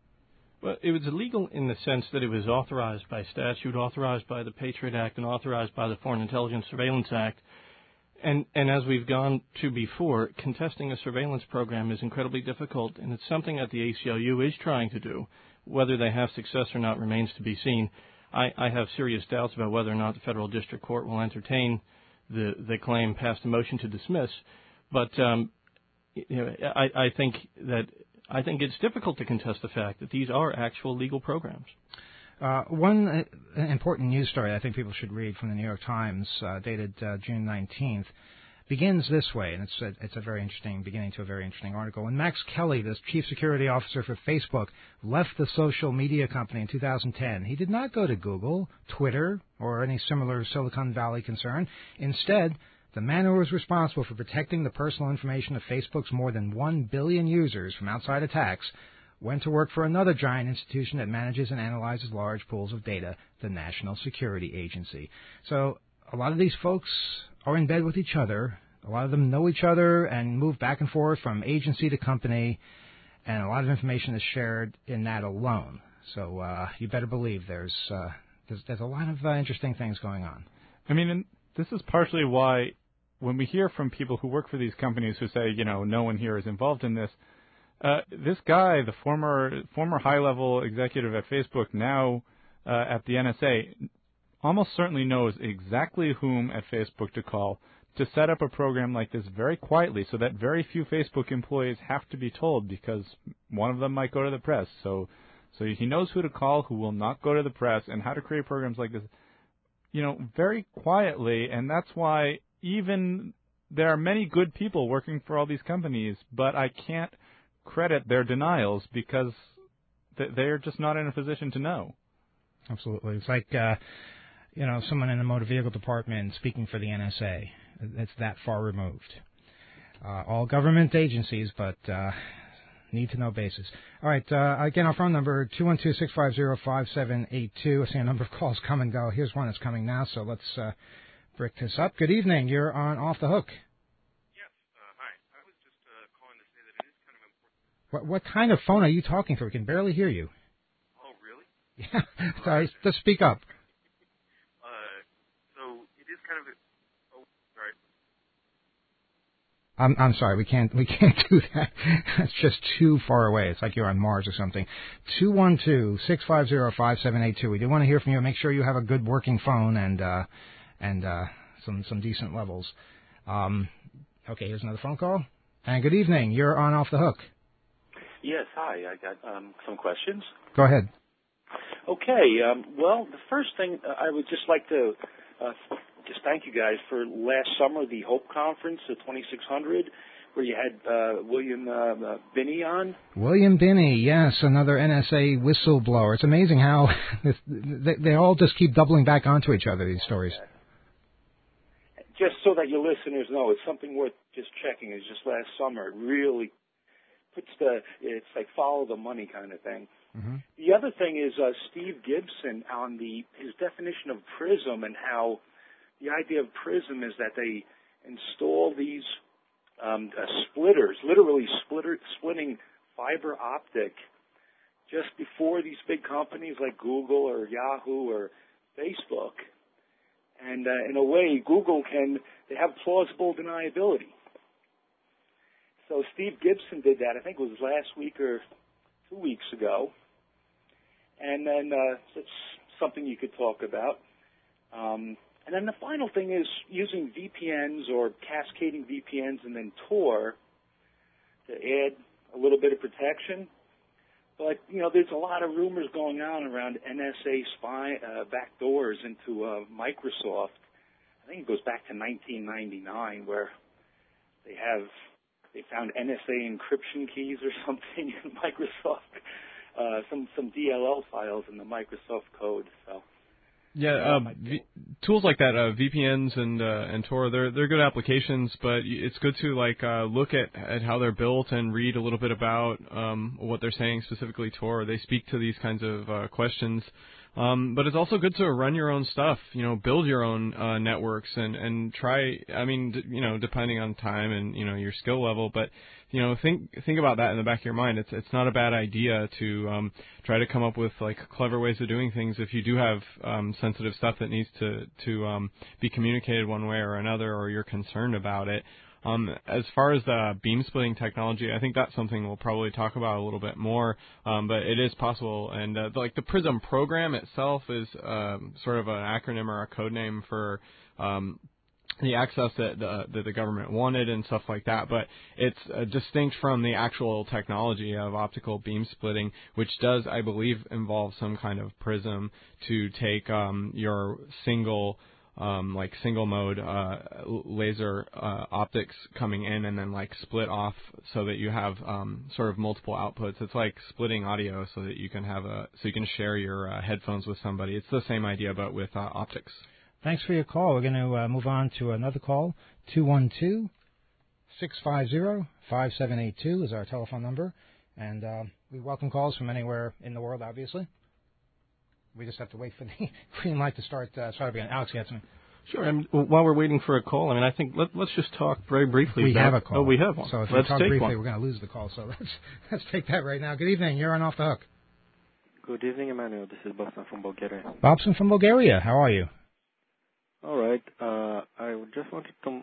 H: Well, it was illegal in the sense that it was authorized by statute, authorized by the Patriot Act, and authorized by the Foreign Intelligence Surveillance Act. And, and as we've gone to before, contesting a surveillance program is incredibly difficult, and it's something that the A C L U is trying to do. Whether they have success or not remains to be seen. I, I have serious doubts about whether or not the federal district court will entertain the, the claim past a motion to dismiss. But um, you know, I, I think that I think it's difficult to contest the fact that these are actual legal programs.
B: Uh, one uh, important news story I think people should read from the New York Times, uh, dated uh, June nineteenth, begins this way, and it's a, it's a very interesting beginning to a very interesting article. When Max Kelly, the chief security officer for Facebook, left the social media company in two thousand ten, he did not go to Google, Twitter, or any similar Silicon Valley concern. Instead, the man who was responsible for protecting the personal information of Facebook's more than one billion users from outside attacks went to work for another giant institution that manages and analyzes large pools of data, the National Security Agency. So a lot of these folks are in bed with each other. A lot of them know each other and move back and forth from agency to company, and a lot of information is shared in that alone. So uh, you better believe there's, uh, there's there's a lot of uh, interesting things going on.
F: I mean, and this is partially why when we hear from people who work for these companies who say, you know, no one here is involved in this, uh, this guy, the former former high-level executive at Facebook, now uh, at the N S A, almost certainly knows exactly whom at Facebook to call to set up a program like this very quietly, so that very few Facebook employees have to be told, because one of them might go to the press. So, so he knows who to call, who will not go to the press, and how to create programs like this, you know, very quietly. And that's why even there are many good people working for all these companies, but I can't credit their denials because they're just not in a position to know.
B: Absolutely. It's like, uh, you know, someone in the motor vehicle department speaking for the N S A. It's that far removed. Uh, all government agencies, but uh, need-to-know basis. All right. Uh, again, our phone number, two one two, six five zero, five seven eight two. I see a number of calls come and go. Here's one that's coming now, so let's uh, brick this up. Good evening. You're on Off the Hook.
J: Yes. Uh, hi. I was just uh, calling to say that it is kind of important.
B: What, what kind of phone are you talking through? We can barely hear you.
J: Oh, really?
B: Yeah. Sorry. Just speak up.
J: Kind of, oh, sorry.
B: I'm I'm sorry, we can't we can't do that. It's just too far away. It's like you're on Mars or something. Two one two six five zero five seven eight two. We do want to hear from you. Make sure you have a good working phone and uh, and uh, some some decent levels. Um, okay, here's another phone call. And good evening. You're on Off the Hook.
K: Yes, hi. I got um, some questions.
B: Go ahead.
K: Okay. Um, well, the first thing uh, I would just like to. Uh, Just thank you guys for last summer, the Hope Conference, the twenty-six hundred, where you had uh, William uh, uh, Binney on.
B: William Binney, yes, another N S A whistleblower. It's amazing how they, they all just keep doubling back onto each other, these stories.
K: just so that your listeners know, it's something worth just checking. It's just last summer. It really puts the, it's like follow the money kind of thing.
B: Mm-hmm.
K: The other thing is uh, Steve Gibson on the his definition of PRISM and how the idea of PRISM is that they install these um, uh, splitters, literally splitter, splitting fiber optic just before these big companies like Google or Yahoo or Facebook. And uh, in a way, Google can, they have plausible deniability. So Steve Gibson did that, I think it was last week or two weeks ago. And then uh, it's something you could talk about. Um, and then the final thing is using V P Ns or cascading V P Ns and then Tor to add a little bit of protection. But, you know, there's a lot of rumors going on around N S A spy uh, backdoors into uh, Microsoft. I think it goes back to nineteen ninety-nine where they have, they found N S A encryption keys or something in Microsoft, uh, some, some D L L files in the Microsoft code. So.
I: Yeah, um, v- tools like that, uh, V P Ns and uh, and Tor, they're they're good applications, but it's good to like uh, look at, at how they're built and read a little bit about um, what they're saying, specifically Tor. They speak to these kinds of uh, questions. Um, but it's also good to run your own stuff, you know, build your own uh, networks and, and try, I mean, d- you know, depending on time and, you know, your skill level, but, you know, think think about that in the back of your mind. It's it's not a bad idea to um, try to come up with, like, clever ways of doing things if you do have um, sensitive stuff that needs to, to um, be communicated one way or another or you're concerned about it. Um, as far as the beam splitting technology, I think that's something we'll probably talk about a little bit more, um, but it is possible. And uh, like the PRISM program itself is um, sort of an acronym or a code name for um, the access that the, that the government wanted and stuff like that. But it's uh, distinct from the actual technology of optical beam splitting, which does, I believe, involve some kind of PRISM to take um, your single Um, like single mode uh, laser uh, optics coming in and then like split off so that you have um, sort of multiple outputs. It's like splitting audio so that you can have a so you can share your uh, headphones with somebody. It's the same idea but with uh, optics.
B: Thanks for your call. We're going to uh, move on to another call. two one two, six five zero, five seven eight two is our telephone number, and uh, we welcome calls from anywhere in the world, obviously. We just have to wait for the green light to start. Uh, start again. Alex, you had something.
H: Sure. And while we're waiting for a call, I mean, I think let, let's just talk very briefly.
B: We
H: about,
B: have a call.
H: Oh, we have one.
B: So if
H: let's
B: we talk
H: take
B: briefly,
H: one.
B: we're going to lose the call. So let's let's take that right now. Good evening. You're on Off the Hook.
L: Good evening, Emmanuel. This is Bobson from Bulgaria.
B: Bobson from Bulgaria. How are you?
L: All right. Uh, I just wanted to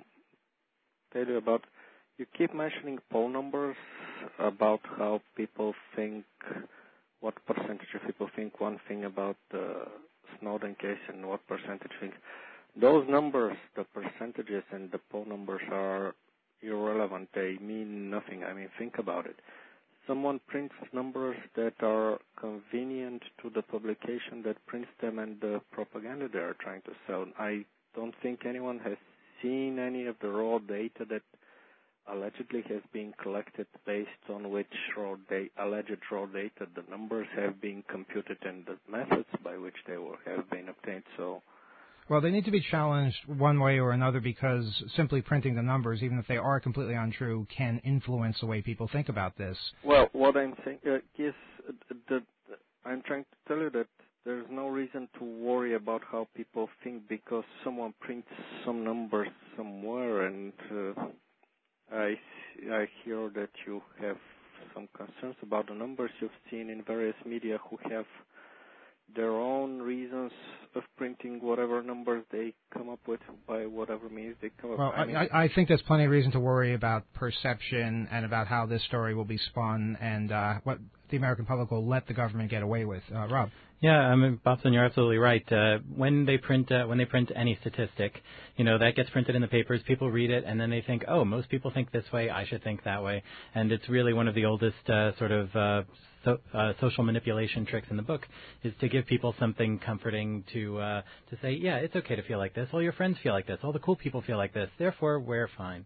L: tell you about. You keep mentioning poll numbers about how people think. What percentage of people think one thing about the Snowden case and what percentage think. Those numbers, the percentages and the poll numbers are irrelevant. They mean nothing. I mean, think about it. Someone prints numbers that are convenient to the publication that prints them and the propaganda they are trying to sell. I don't think anyone has seen any of the raw data that allegedly has been collected based on which raw da- alleged raw data the numbers have been computed and the methods by which they will have been obtained. So,
B: well, they need to be challenged one way or another because simply printing the numbers, even if they are completely untrue, can influence the way people think about this.
L: Well, what I'm saying uh, is that I'm trying to tell you that there's no reason to worry about how people think because someone prints some numbers somewhere and uh, I, I hear that you have some concerns about the numbers you've seen in various media who have their own reasons of printing whatever numbers they come up with by whatever means they come up
B: well,
L: with. I, mean,
B: I, I think there's plenty of reason to worry about perception and about how this story will be spun and uh, what the American public will let the government get away with. Uh, Rob?
E: Yeah, I mean, Bobson, you're absolutely right. Uh, when they print uh, when they print any statistic, you know, that gets printed in the papers, people read it, and then they think, oh, most people think this way, I should think that way. And it's really one of the oldest uh, sort of uh, so, uh, social manipulation tricks in the book is to give people something comforting to uh, to say, yeah, it's okay to feel like this. All your friends feel like this. All the cool people feel like this. Therefore, we're fine.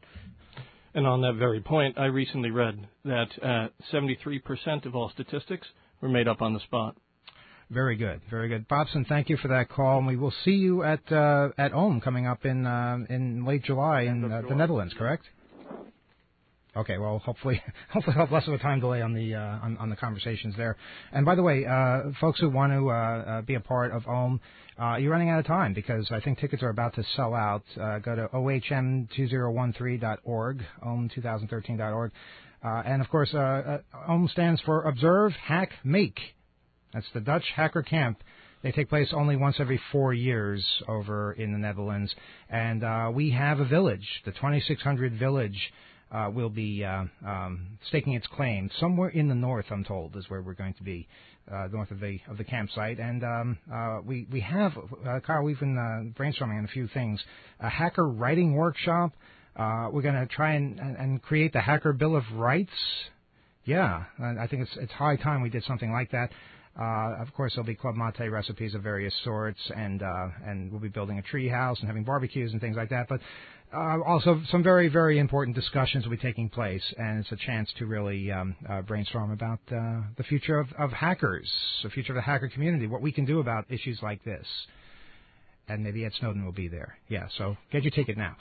H: And on that very point, I recently read that uh, seventy-three percent of all statistics were made up on the spot.
B: Very good, very good. Bobson, thank you for that call, and we will see you at uh, at O M coming up in uh, in late July in uh, the Netherlands, correct? Okay, well, hopefully, hopefully I'll have less of a time delay on the uh, on, on the conversations there. And by the way, uh, folks who want to uh, uh, be a part of O M, uh, you're running out of time because I think tickets are about to sell out. Uh, go to O H M two thousand thirteen dot org, O M twenty thirteen dot org. Uh, and, of course, uh, uh, O M stands for Observe, Hack, Make. That's the Dutch Hacker Camp. They take place only once every four years over in the Netherlands. And uh, we have a village, the twenty-six hundred Village, uh, will be uh, um, staking its claim. Somewhere in the north, I'm told, is where we're going to be, uh, north of the of the campsite. And um, uh, we, we have, uh, Kyle, we've been uh, brainstorming on a few things. A hacker writing workshop. Uh, we're going to try and, and create the Hacker Bill of Rights. Yeah, I think it's it's high time we did something like that. Uh, of course, there'll be Club Mate recipes of various sorts, and uh, and we'll be building a tree house and having barbecues and things like that. But uh, also some very, very important discussions will be taking place, and it's a chance to really um, uh, brainstorm about uh, the future of, of hackers, the future of the hacker community, what we can do about issues like this. And maybe Ed Snowden will be there. Yeah, so get your ticket now.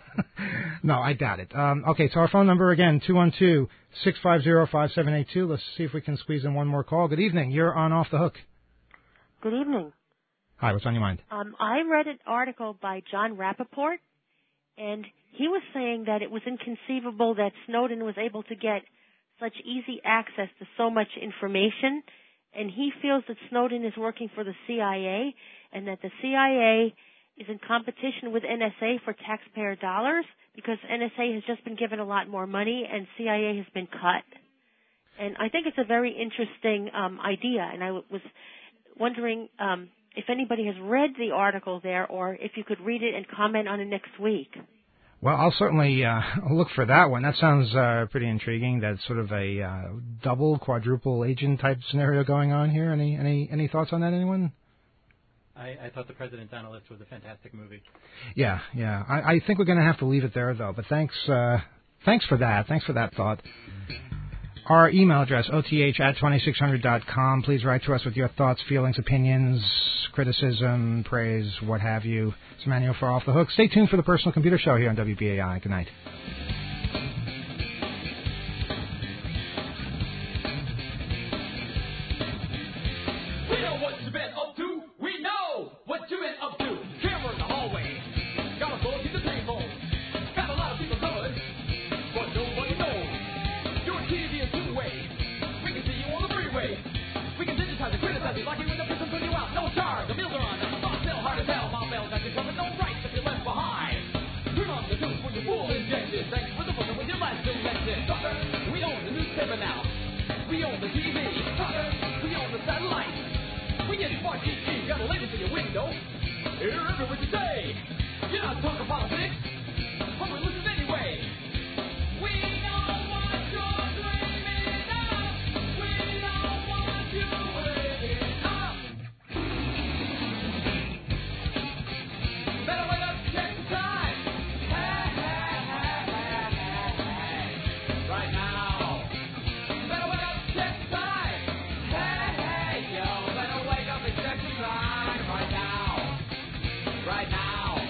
B: No, I doubt it. Um, okay, so our phone number again, two one two, six five zero, five seven eight two. Let's see if we can squeeze in one more call. Good evening. You're on Off the Hook.
M: Good evening.
B: Hi, what's on your mind?
M: Um, I read an article by John Rappaport, and he was saying that it was inconceivable that Snowden was able to get such easy access to so much information, and he feels that Snowden is working for the C I A, and that the C I A is in competition with N S A for taxpayer dollars because N S A has just been given a lot more money and C I A has been cut. And I think it's a very interesting um, idea, and I w- was wondering um, if anybody has read the article there or if you could read it and comment on it next week.
B: Well, I'll certainly uh, look for that one. That sounds uh, pretty intriguing. That's sort of a uh, double, quadruple agent type scenario going on here. Any any any thoughts on that, anyone?
E: I, I thought The President's Analyst was a fantastic movie.
B: Yeah, yeah. I, I think we're going to have to leave it there, though. But thanks, uh, thanks for that. Thanks for that thought. Our email address, O T H at twenty-six hundred dot com. Please write to us with your thoughts, feelings, opinions, criticism, praise, what have you. It's Emmanuel for Off the Hook. Stay tuned for the Personal Computer Show here on W B A I. Good night.
C: Right now.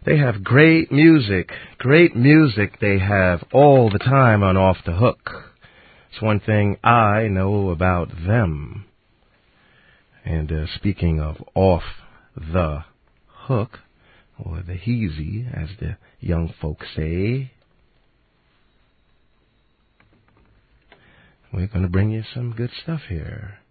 N: They have great music, great music they have all the time on Off the Hook. It's one thing I know about them. And uh, speaking of Off the Hook, or the Heezy, as the young folks say, we're going to bring you some good stuff here.